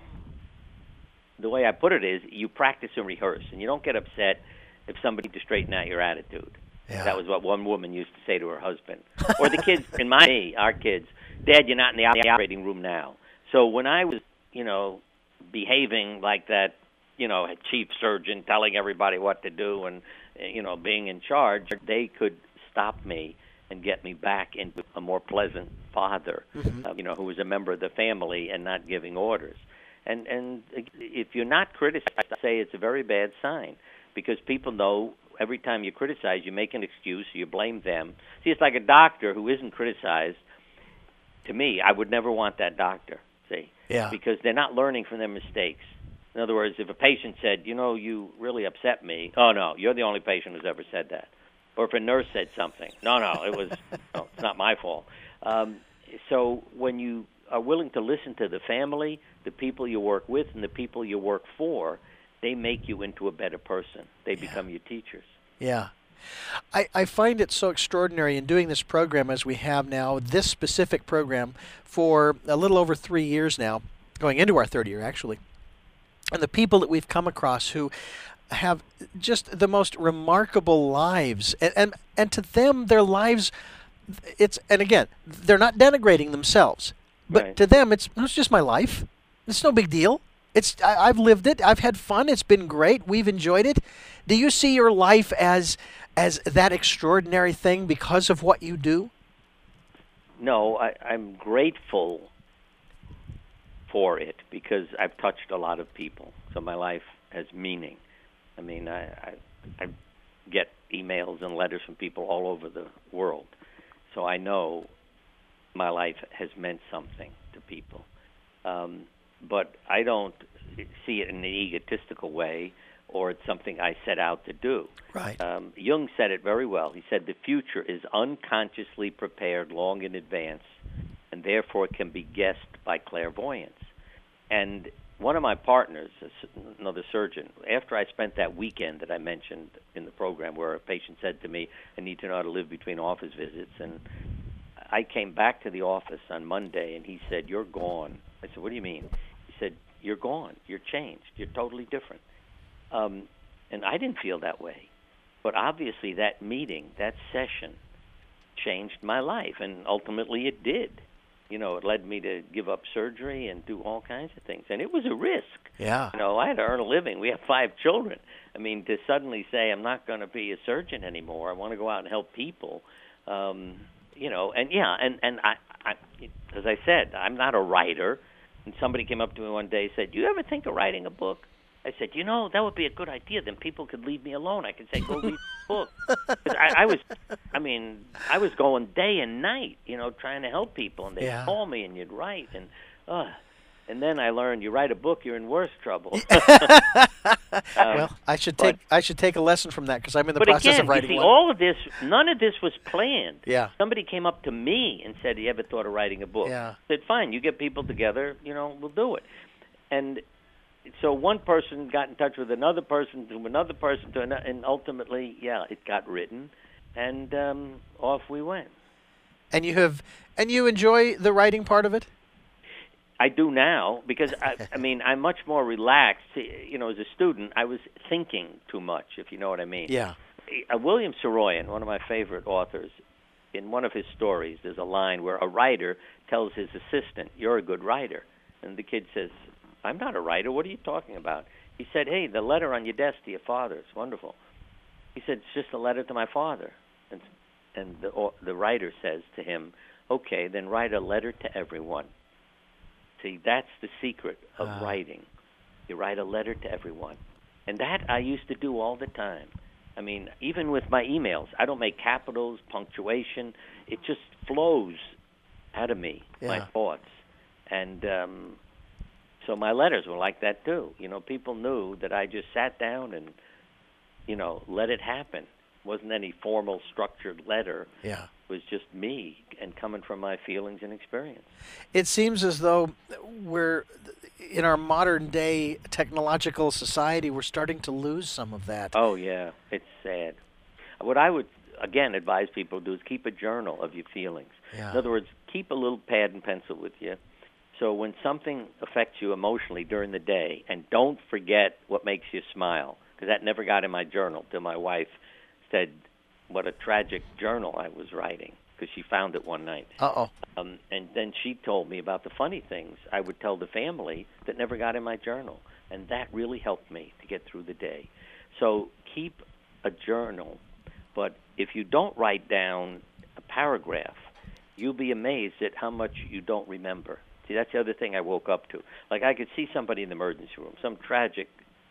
the way I put it is, you practice and rehearse. And you don't get upset if somebody to straighten out your attitude. Yeah. That was what one woman used to say to her husband. Or the kids, in my, me, our kids, Dad, you're not in the operating room now. So when I was, you know, behaving like that, you know, chief surgeon, telling everybody what to do and, you know, being in charge, they could stop me and get me back into a more pleasant father, mm-hmm. uh, you know, who was a member of the family and not giving orders. And and if you're not criticized, I say it's a very bad sign, because people know every time you criticize, you make an excuse, you blame them. See, it's like a doctor who isn't criticized. To me, I would never want that doctor, see, yeah. because they're not learning from their mistakes. In other words, if a patient said, you know, you really upset me, oh, no, you're the only patient who's ever said that. Or if a nurse said something, no, no, it was, no, it's not my fault. Um, so when you are willing to listen to the family, the people you work with, and the people you work for, they make you into a better person. They yeah. become your teachers. Yeah. I, I find it so extraordinary in doing this program as we have now, this specific program, for a little over three years now, going into our third year, actually. And the people that we've come across who have just the most remarkable lives. And, and, and to them, their lives, it's, and again, they're not denigrating themselves. But right. to them, it's, it's just my life. It's no big deal. It's I, I've lived it. I've had fun. It's been great. We've enjoyed it. Do you see your life as as that extraordinary thing because of what you do? No, I, I'm grateful for it because I've touched a lot of people. So my life has meaning. I mean, I, I, I get emails and letters from people all over the world. So I know my life has meant something to people. Um, but I don't see it in an egotistical way, or it's something I set out to do. Right. Um, Jung said it very well. He said the future is unconsciously prepared long in advance, and therefore can be guessed by clairvoyance. And one of my partners, another surgeon, after I spent that weekend that I mentioned in the program where a patient said to me, I need to know how to live between office visits, and I came back to the office on Monday, and he said, you're gone. I said, what do you mean? He said, you're gone. You're changed. You're totally different. Um, and I didn't feel that way. But obviously that meeting, that session, changed my life, and ultimately it did. You know, it led me to give up surgery and do all kinds of things. And it was a risk. Yeah. You know, I had to earn a living. We have five children. I mean, to suddenly say I'm not going to be a surgeon anymore, I want to go out and help people, um, you know, and yeah, and, and I, I, as I said, I'm not a writer. And somebody came up to me one day and said, do you ever think of writing a book? I said, you know, that would be a good idea. Then people could leave me alone. I could say, go read the book. I, I was, I mean, I was going day and night, you know, trying to help people. And they'd yeah. call me and you'd write. And uh, And then I learned you write a book, you're in worse trouble. um, well, I should take but, I should take a lesson from that because I'm in the but process again, of writing you see, one. all of this, none of this was planned. Yeah. Somebody came up to me and said, "You ever thought of writing a book?" Yeah. I said, "Fine, you get people together, you know, we'll do it." And so one person got in touch with another person, to another person, to another, and ultimately, yeah, it got written, and um, off we went. And you have, and you enjoy the writing part of it? I do now because I, I mean I'm much more relaxed. You know, as a student, I was thinking too much, if you know what I mean. Yeah. Uh, William Saroyan, one of my favorite authors, in one of his stories, there's a line where a writer tells his assistant, "You're a good writer," and the kid says, "I'm not a writer. What are you talking about?" He said, "Hey, the letter on your desk to your father, it's wonderful." He said, "It's just a letter to my father," and and the or, the writer says to him, "Okay, then write a letter to everyone." See, that's the secret of uh. writing. You write a letter to everyone. And that I used to do all the time. I mean, even with my emails, I don't make capitals, punctuation. It just flows out of me, yeah. my thoughts. And um, so my letters were like that, too. You know, people knew that I just sat down and, you know, let it happen. It wasn't any formal, structured letter. Yeah. Was just me and coming from my feelings and experience. It seems as though we're, in our modern day technological society, we're starting to lose some of that. Oh, yeah. It's sad. What I would, again, advise people to do is keep a journal of your feelings. Yeah. In other words, keep a little pad and pencil with you. So when something affects you emotionally during the day, and don't forget what makes you smile, because that never got in my journal till my wife said, what a tragic journal I was writing, because she found it one night. Uh-oh. Um, and then she told me about the funny things I would tell the family that never got in my journal, and that really helped me to get through the day. So keep a journal, but if you don't write down a paragraph, you'll be amazed at how much you don't remember. See, that's the other thing I woke up to. Like, I could see somebody in the emergency room, some tragic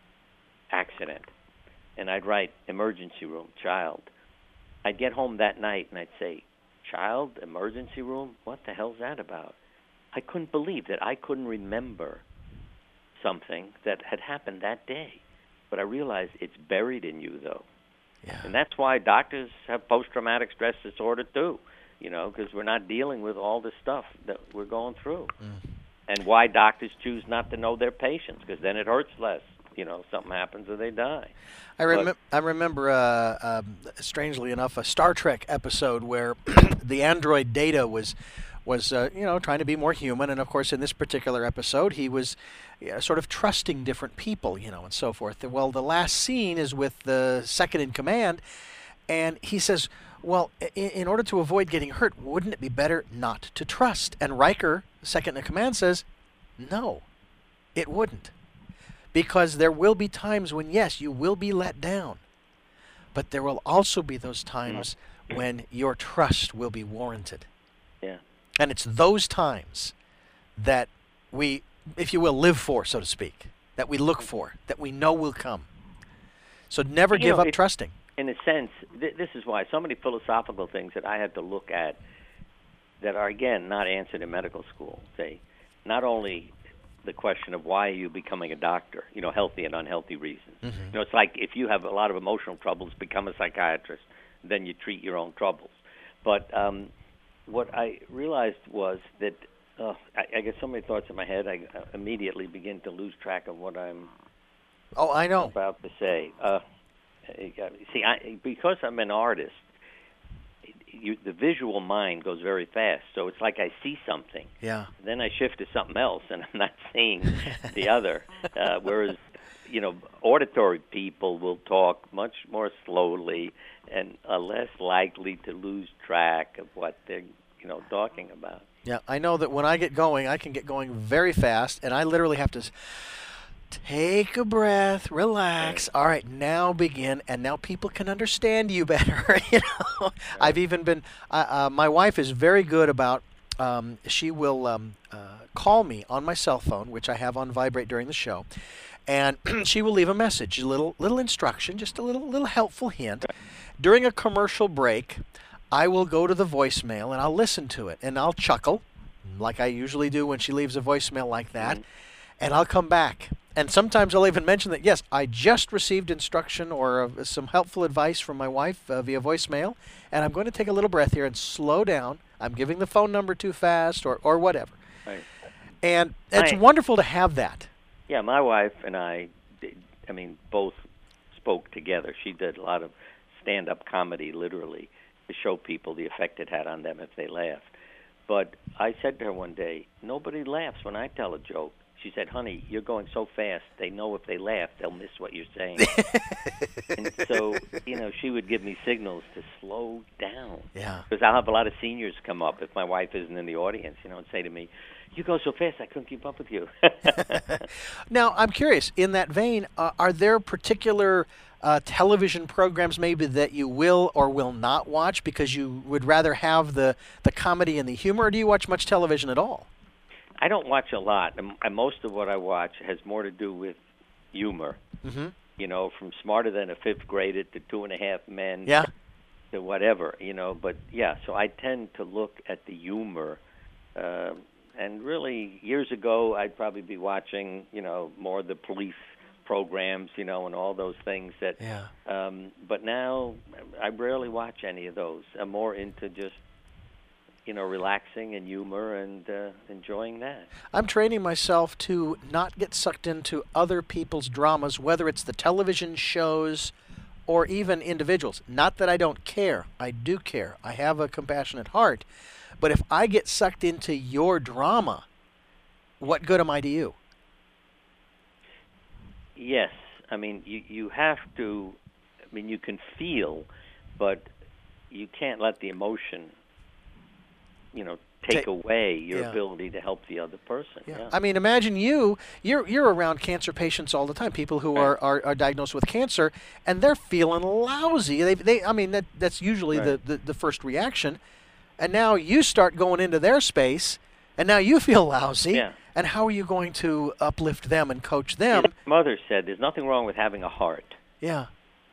accident, and I'd write emergency room, child. I'd get home that night and I'd say, child, emergency room, what the hell's that about? I couldn't believe that I couldn't remember something that had happened that day. But I realized it's buried in you, though. Yeah. And that's why doctors have post-traumatic stress disorder, too, you know, because we're not dealing with all this stuff that we're going through. Mm. And why doctors choose not to know their patients, because then it hurts less. You know, something happens or they die. I, rem- I remember, uh, um, strangely enough, a Star Trek episode where the android Data was, was uh, you know, trying to be more human. And, of course, in this particular episode, he was yeah, sort of trusting different people, you know, and so forth. Well, the last scene is with the second in command, and he says, well, in, in order to avoid getting hurt, wouldn't it be better not to trust? And Riker, second in command, says, no, it wouldn't. Because there will be times when, yes, you will be let down. But there will also be those times mm-hmm. when your trust will be warranted. Yeah. And it's those times that we, if you will, live for, so to speak, that we look for, that we know will come. So never you give know, up it, trusting. In a sense, th- this is why so many philosophical things that I had to look at that are, again, not answered in medical school. Say, not only the question of why are you becoming a doctor, you know, healthy and unhealthy reasons. Mm-hmm. You know, it's like if you have a lot of emotional troubles, become a psychiatrist, then you treat your own troubles. But um, what I realized was that uh, I, I get so many thoughts in my head, I immediately begin to lose track of what I'm oh, I know. about to say. Uh, see, I, because I'm an artist, You, the visual mind goes very fast, so it's like I see something. Yeah. Then I shift to something else, and I'm not seeing the other. Uh, whereas, you know, auditory people will talk much more slowly and are less likely to lose track of what they're, you know, talking about. Yeah, I know that when I get going, I can get going very fast, and I literally have to take a breath, relax. All right, now begin, and now people can understand you better. you know, right. I've even been. Uh, uh, my wife is very good about. Um, she will um, uh, call me on my cell phone, which I have on vibrate during the show, and she will leave a message, a little little instruction, just a little little helpful hint. During a commercial break, I will go to the voicemail and I'll listen to it, and I'll chuckle. like I usually do when she leaves a voicemail like that, mm-hmm. and I'll come back. And sometimes I'll even mention that, yes, I just received instruction or uh, some helpful advice from my wife uh, via voicemail, and I'm going to take a little breath here and slow down. I'm giving the phone number too fast or, or whatever. Right. And it's I, wonderful to have that. Yeah, my wife and I, did, I mean, both spoke together. She did a lot of stand-up comedy, literally, to show people the effect it had on them if they laughed. But I said to her one day, nobody laughs when I tell a joke. She said, honey, you're going so fast, they know if they laugh, they'll miss what you're saying. And so, you know, she would give me signals to slow down. Yeah. Because I'll have a lot of seniors come up if my wife isn't in the audience, you know, and say to me, you go so fast, I couldn't keep up with you. Now, I'm curious, in that vein, uh, are there particular uh, television programs maybe that you will or will not watch because you would rather have the, the comedy and the humor, or do you watch much television at all? I don't watch a lot, and most of what I watch has more to do with humor. Mm-hmm. You know, from Smarter Than a Fifth Grader to Two and a Half Men yeah. to whatever, you know. But, yeah, so I tend to look at the humor. Uh, and really, years ago, I'd probably be watching, you know, more of the police programs, you know, and all those things. That. Yeah. Um, but now I rarely watch any of those. I'm more into just, you know, relaxing and humor and uh, enjoying that. I'm training myself to not get sucked into other people's dramas, whether it's the television shows or even individuals. Not that I don't care. I do care. I have a compassionate heart. But if I get sucked into your drama, what good am I to you? Yes. I mean, you, you have to, I mean, you can feel, but you can't let the emotion, you know, take Take, away your yeah. ability to help the other person. Yeah. Yeah. I mean, imagine you, you're you're around cancer patients all the time, people who right. are, are, are diagnosed with cancer, and they're feeling lousy. They, they, I mean, that that's usually right. the, the, the first reaction. And now you start going into their space, and now you feel lousy. Yeah. And how are you going to uplift them and coach them? My mother said there's nothing wrong with having a heart. Yeah.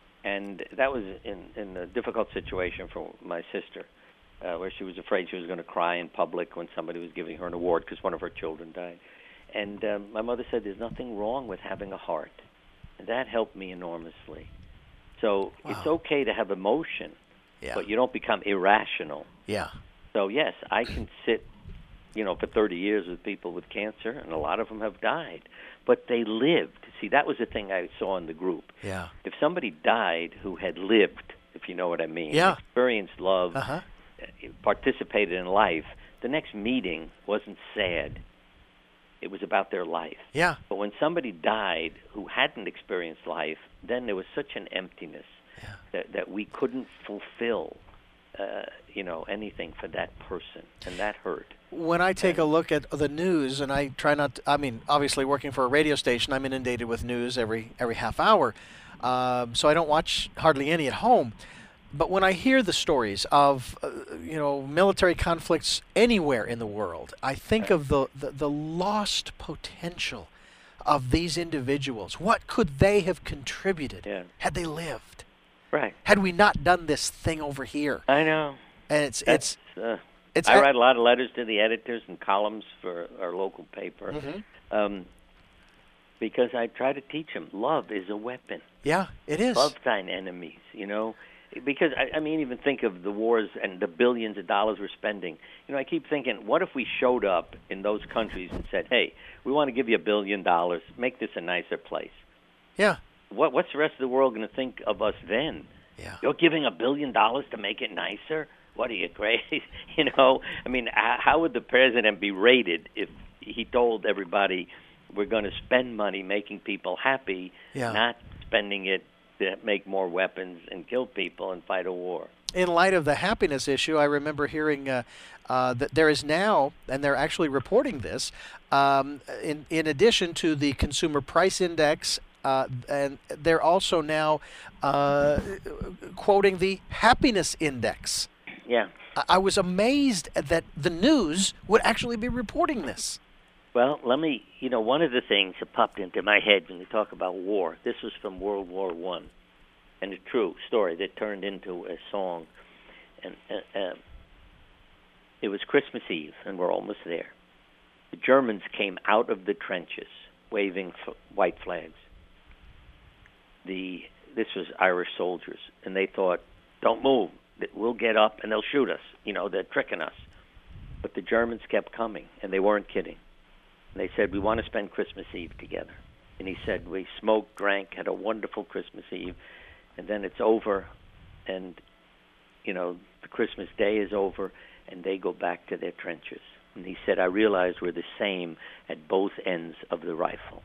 And that was in, in a difficult situation for my sister. Uh, where she was afraid she was going to cry in public when somebody was giving her an award because one of her children died. And um, my mother said there's nothing wrong with having a heart. And that helped me enormously. So wow. it's okay to have emotion, yeah. but you don't become irrational. Yeah. So, yes, I can sit, you know, for thirty years with people with cancer, and a lot of them have died. But they lived. See, that was the thing I saw in the group. Yeah. If somebody died who had lived, if you know what I mean, yeah. experienced love, uh-huh. participated in life, the next meeting wasn't sad. It was about their life. Yeah. But when somebody died who hadn't experienced life, then there was such an emptiness yeah. that, that we couldn't fulfill, uh, you know, anything for that person, and that hurt. When I take and, a look at the news, and I try not to, I mean, obviously working for a radio station, I'm inundated with news every every half hour, um, so I don't watch hardly any at home. But when I hear the stories of, uh, you know, military conflicts anywhere in the world, I think of the, the, the lost potential of these individuals. What could they have contributed yeah. had they lived? Right. Had we not done this thing over here? I know. And it's That's, it's uh, it's. I write a lot of letters to the editors and columns for our local paper, mm-hmm. um, because I try to teach them love is a weapon. Yeah, it is. Love thine enemies, you know. Because, I, I mean, even think of the wars and the billions of dollars we're spending. You know, I keep thinking, what if we showed up in those countries and said, hey, we want to give you a billion dollars, make this a nicer place. Yeah. What What's the rest of the world going to think of us then? Yeah. You're giving a billion dollars to make it nicer? What are you, crazy? You know, I mean, how would the president be rated if he told everybody we're going to spend money making people happy, yeah. not spending it to make more weapons and kill people and fight a war? In light of the happiness issue, I remember hearing uh, uh, that there is now, and they're actually reporting this, um, in, in addition to the consumer price index, uh, and they're also now uh, quoting the happiness index. Yeah. I, I was amazed that the news would actually be reporting this. Well, let me, you know, one of the things that popped into my head when you talk about war, this was from World War One, and a true story that turned into a song. And uh, uh, it was Christmas Eve, and we're almost there. The Germans came out of the trenches, waving f- white flags. The this was Irish soldiers, and they thought, "Don't move. We'll get up, and they'll shoot us. You know, they're tricking us." But the Germans kept coming, and they weren't kidding. And they said, "We want to spend Christmas Eve together." And he said, "We smoked, drank, had a wonderful Christmas Eve, and then it's over, and you know, the Christmas day is over, and they go back to their trenches." And he said, "I realize we're the same at both ends of the rifle."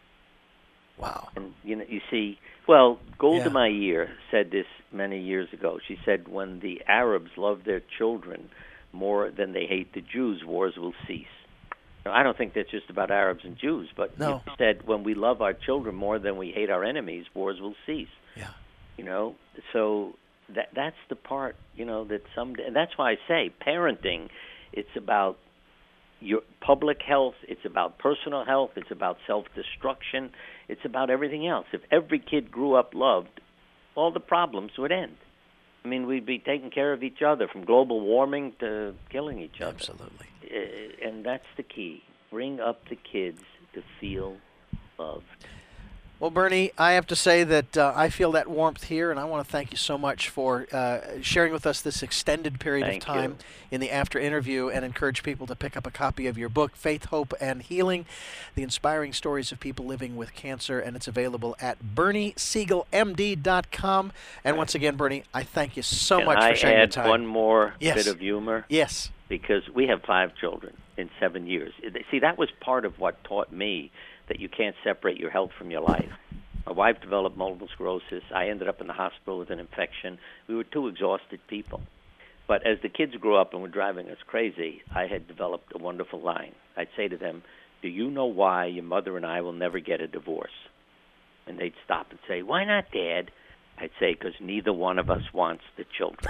Wow. And you know, you see, well, Golda Yeah. Meir said this many years ago. She said, "When the Arabs love their children more than they hate the Jews, wars will cease." Now, I don't think that's just about Arabs and Jews, but No. she said, "When we love our children more than we hate our enemies, wars will cease." Yeah. You know, so that that's the part, you know, that some, and that's why I say parenting, it's about your public health, it's about personal health, it's about self-destruction, it's about everything else. If every kid grew up loved, all the problems would end. I mean, we'd be taking care of each other, from global warming to killing each other. Absolutely. Uh, and that's the key. Bring up the kids to feel loved. Well, Bernie, I have to say that uh, I feel that warmth here, and I want to thank you so much for uh, sharing with us this extended period Thank of time you. in the after interview, and encourage people to pick up a copy of your book, Faith, Hope, and Healing, The Inspiring Stories of People Living with Cancer, and it's available at bernie siegel m d dot com. And once again, Bernie, I thank you so Can much I for sharing your add time. one more Yes. bit of humor? Yes. Because we have five children in seven years. See, that was part of what taught me that you can't separate your health from your life. My wife developed multiple sclerosis. I ended up in the hospital with an infection. We were two exhausted people. But as the kids grew up and were driving us crazy, I had developed a wonderful line. I'd say to them, "Do you know why your mother and I will never get a divorce?" And they'd stop and say, "Why not, Dad?" I'd say, "Because neither one of us wants the children."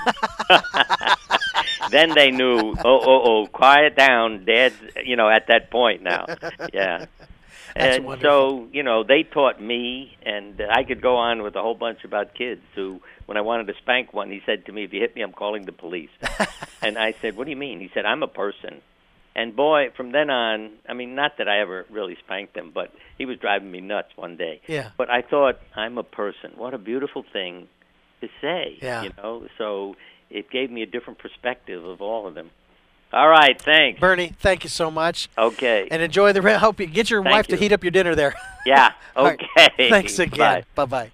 Then they knew, oh, oh, oh, quiet down. Dad's, you know, at that point now. Yeah. That's And wonderful. so, you know, they taught me, and I could go on with a whole bunch about kids who, when I wanted to spank one, he said to me, "If you hit me, I'm calling the police." And I said, "What do you mean?" He said, "I'm a person." And boy, from then on, I mean, not that I ever really spanked him, but he was driving me nuts one day. Yeah. But I thought, I'm a person. What a beautiful thing to say. Yeah. You know, so it gave me a different perspective of all of them. All right, thanks. Bernie, thank you so much. Okay. And enjoy the. Re- hope you get your Thank wife you. to heat up your dinner there. Yeah. All right. Okay. Thanks again. Bye. Bye bye.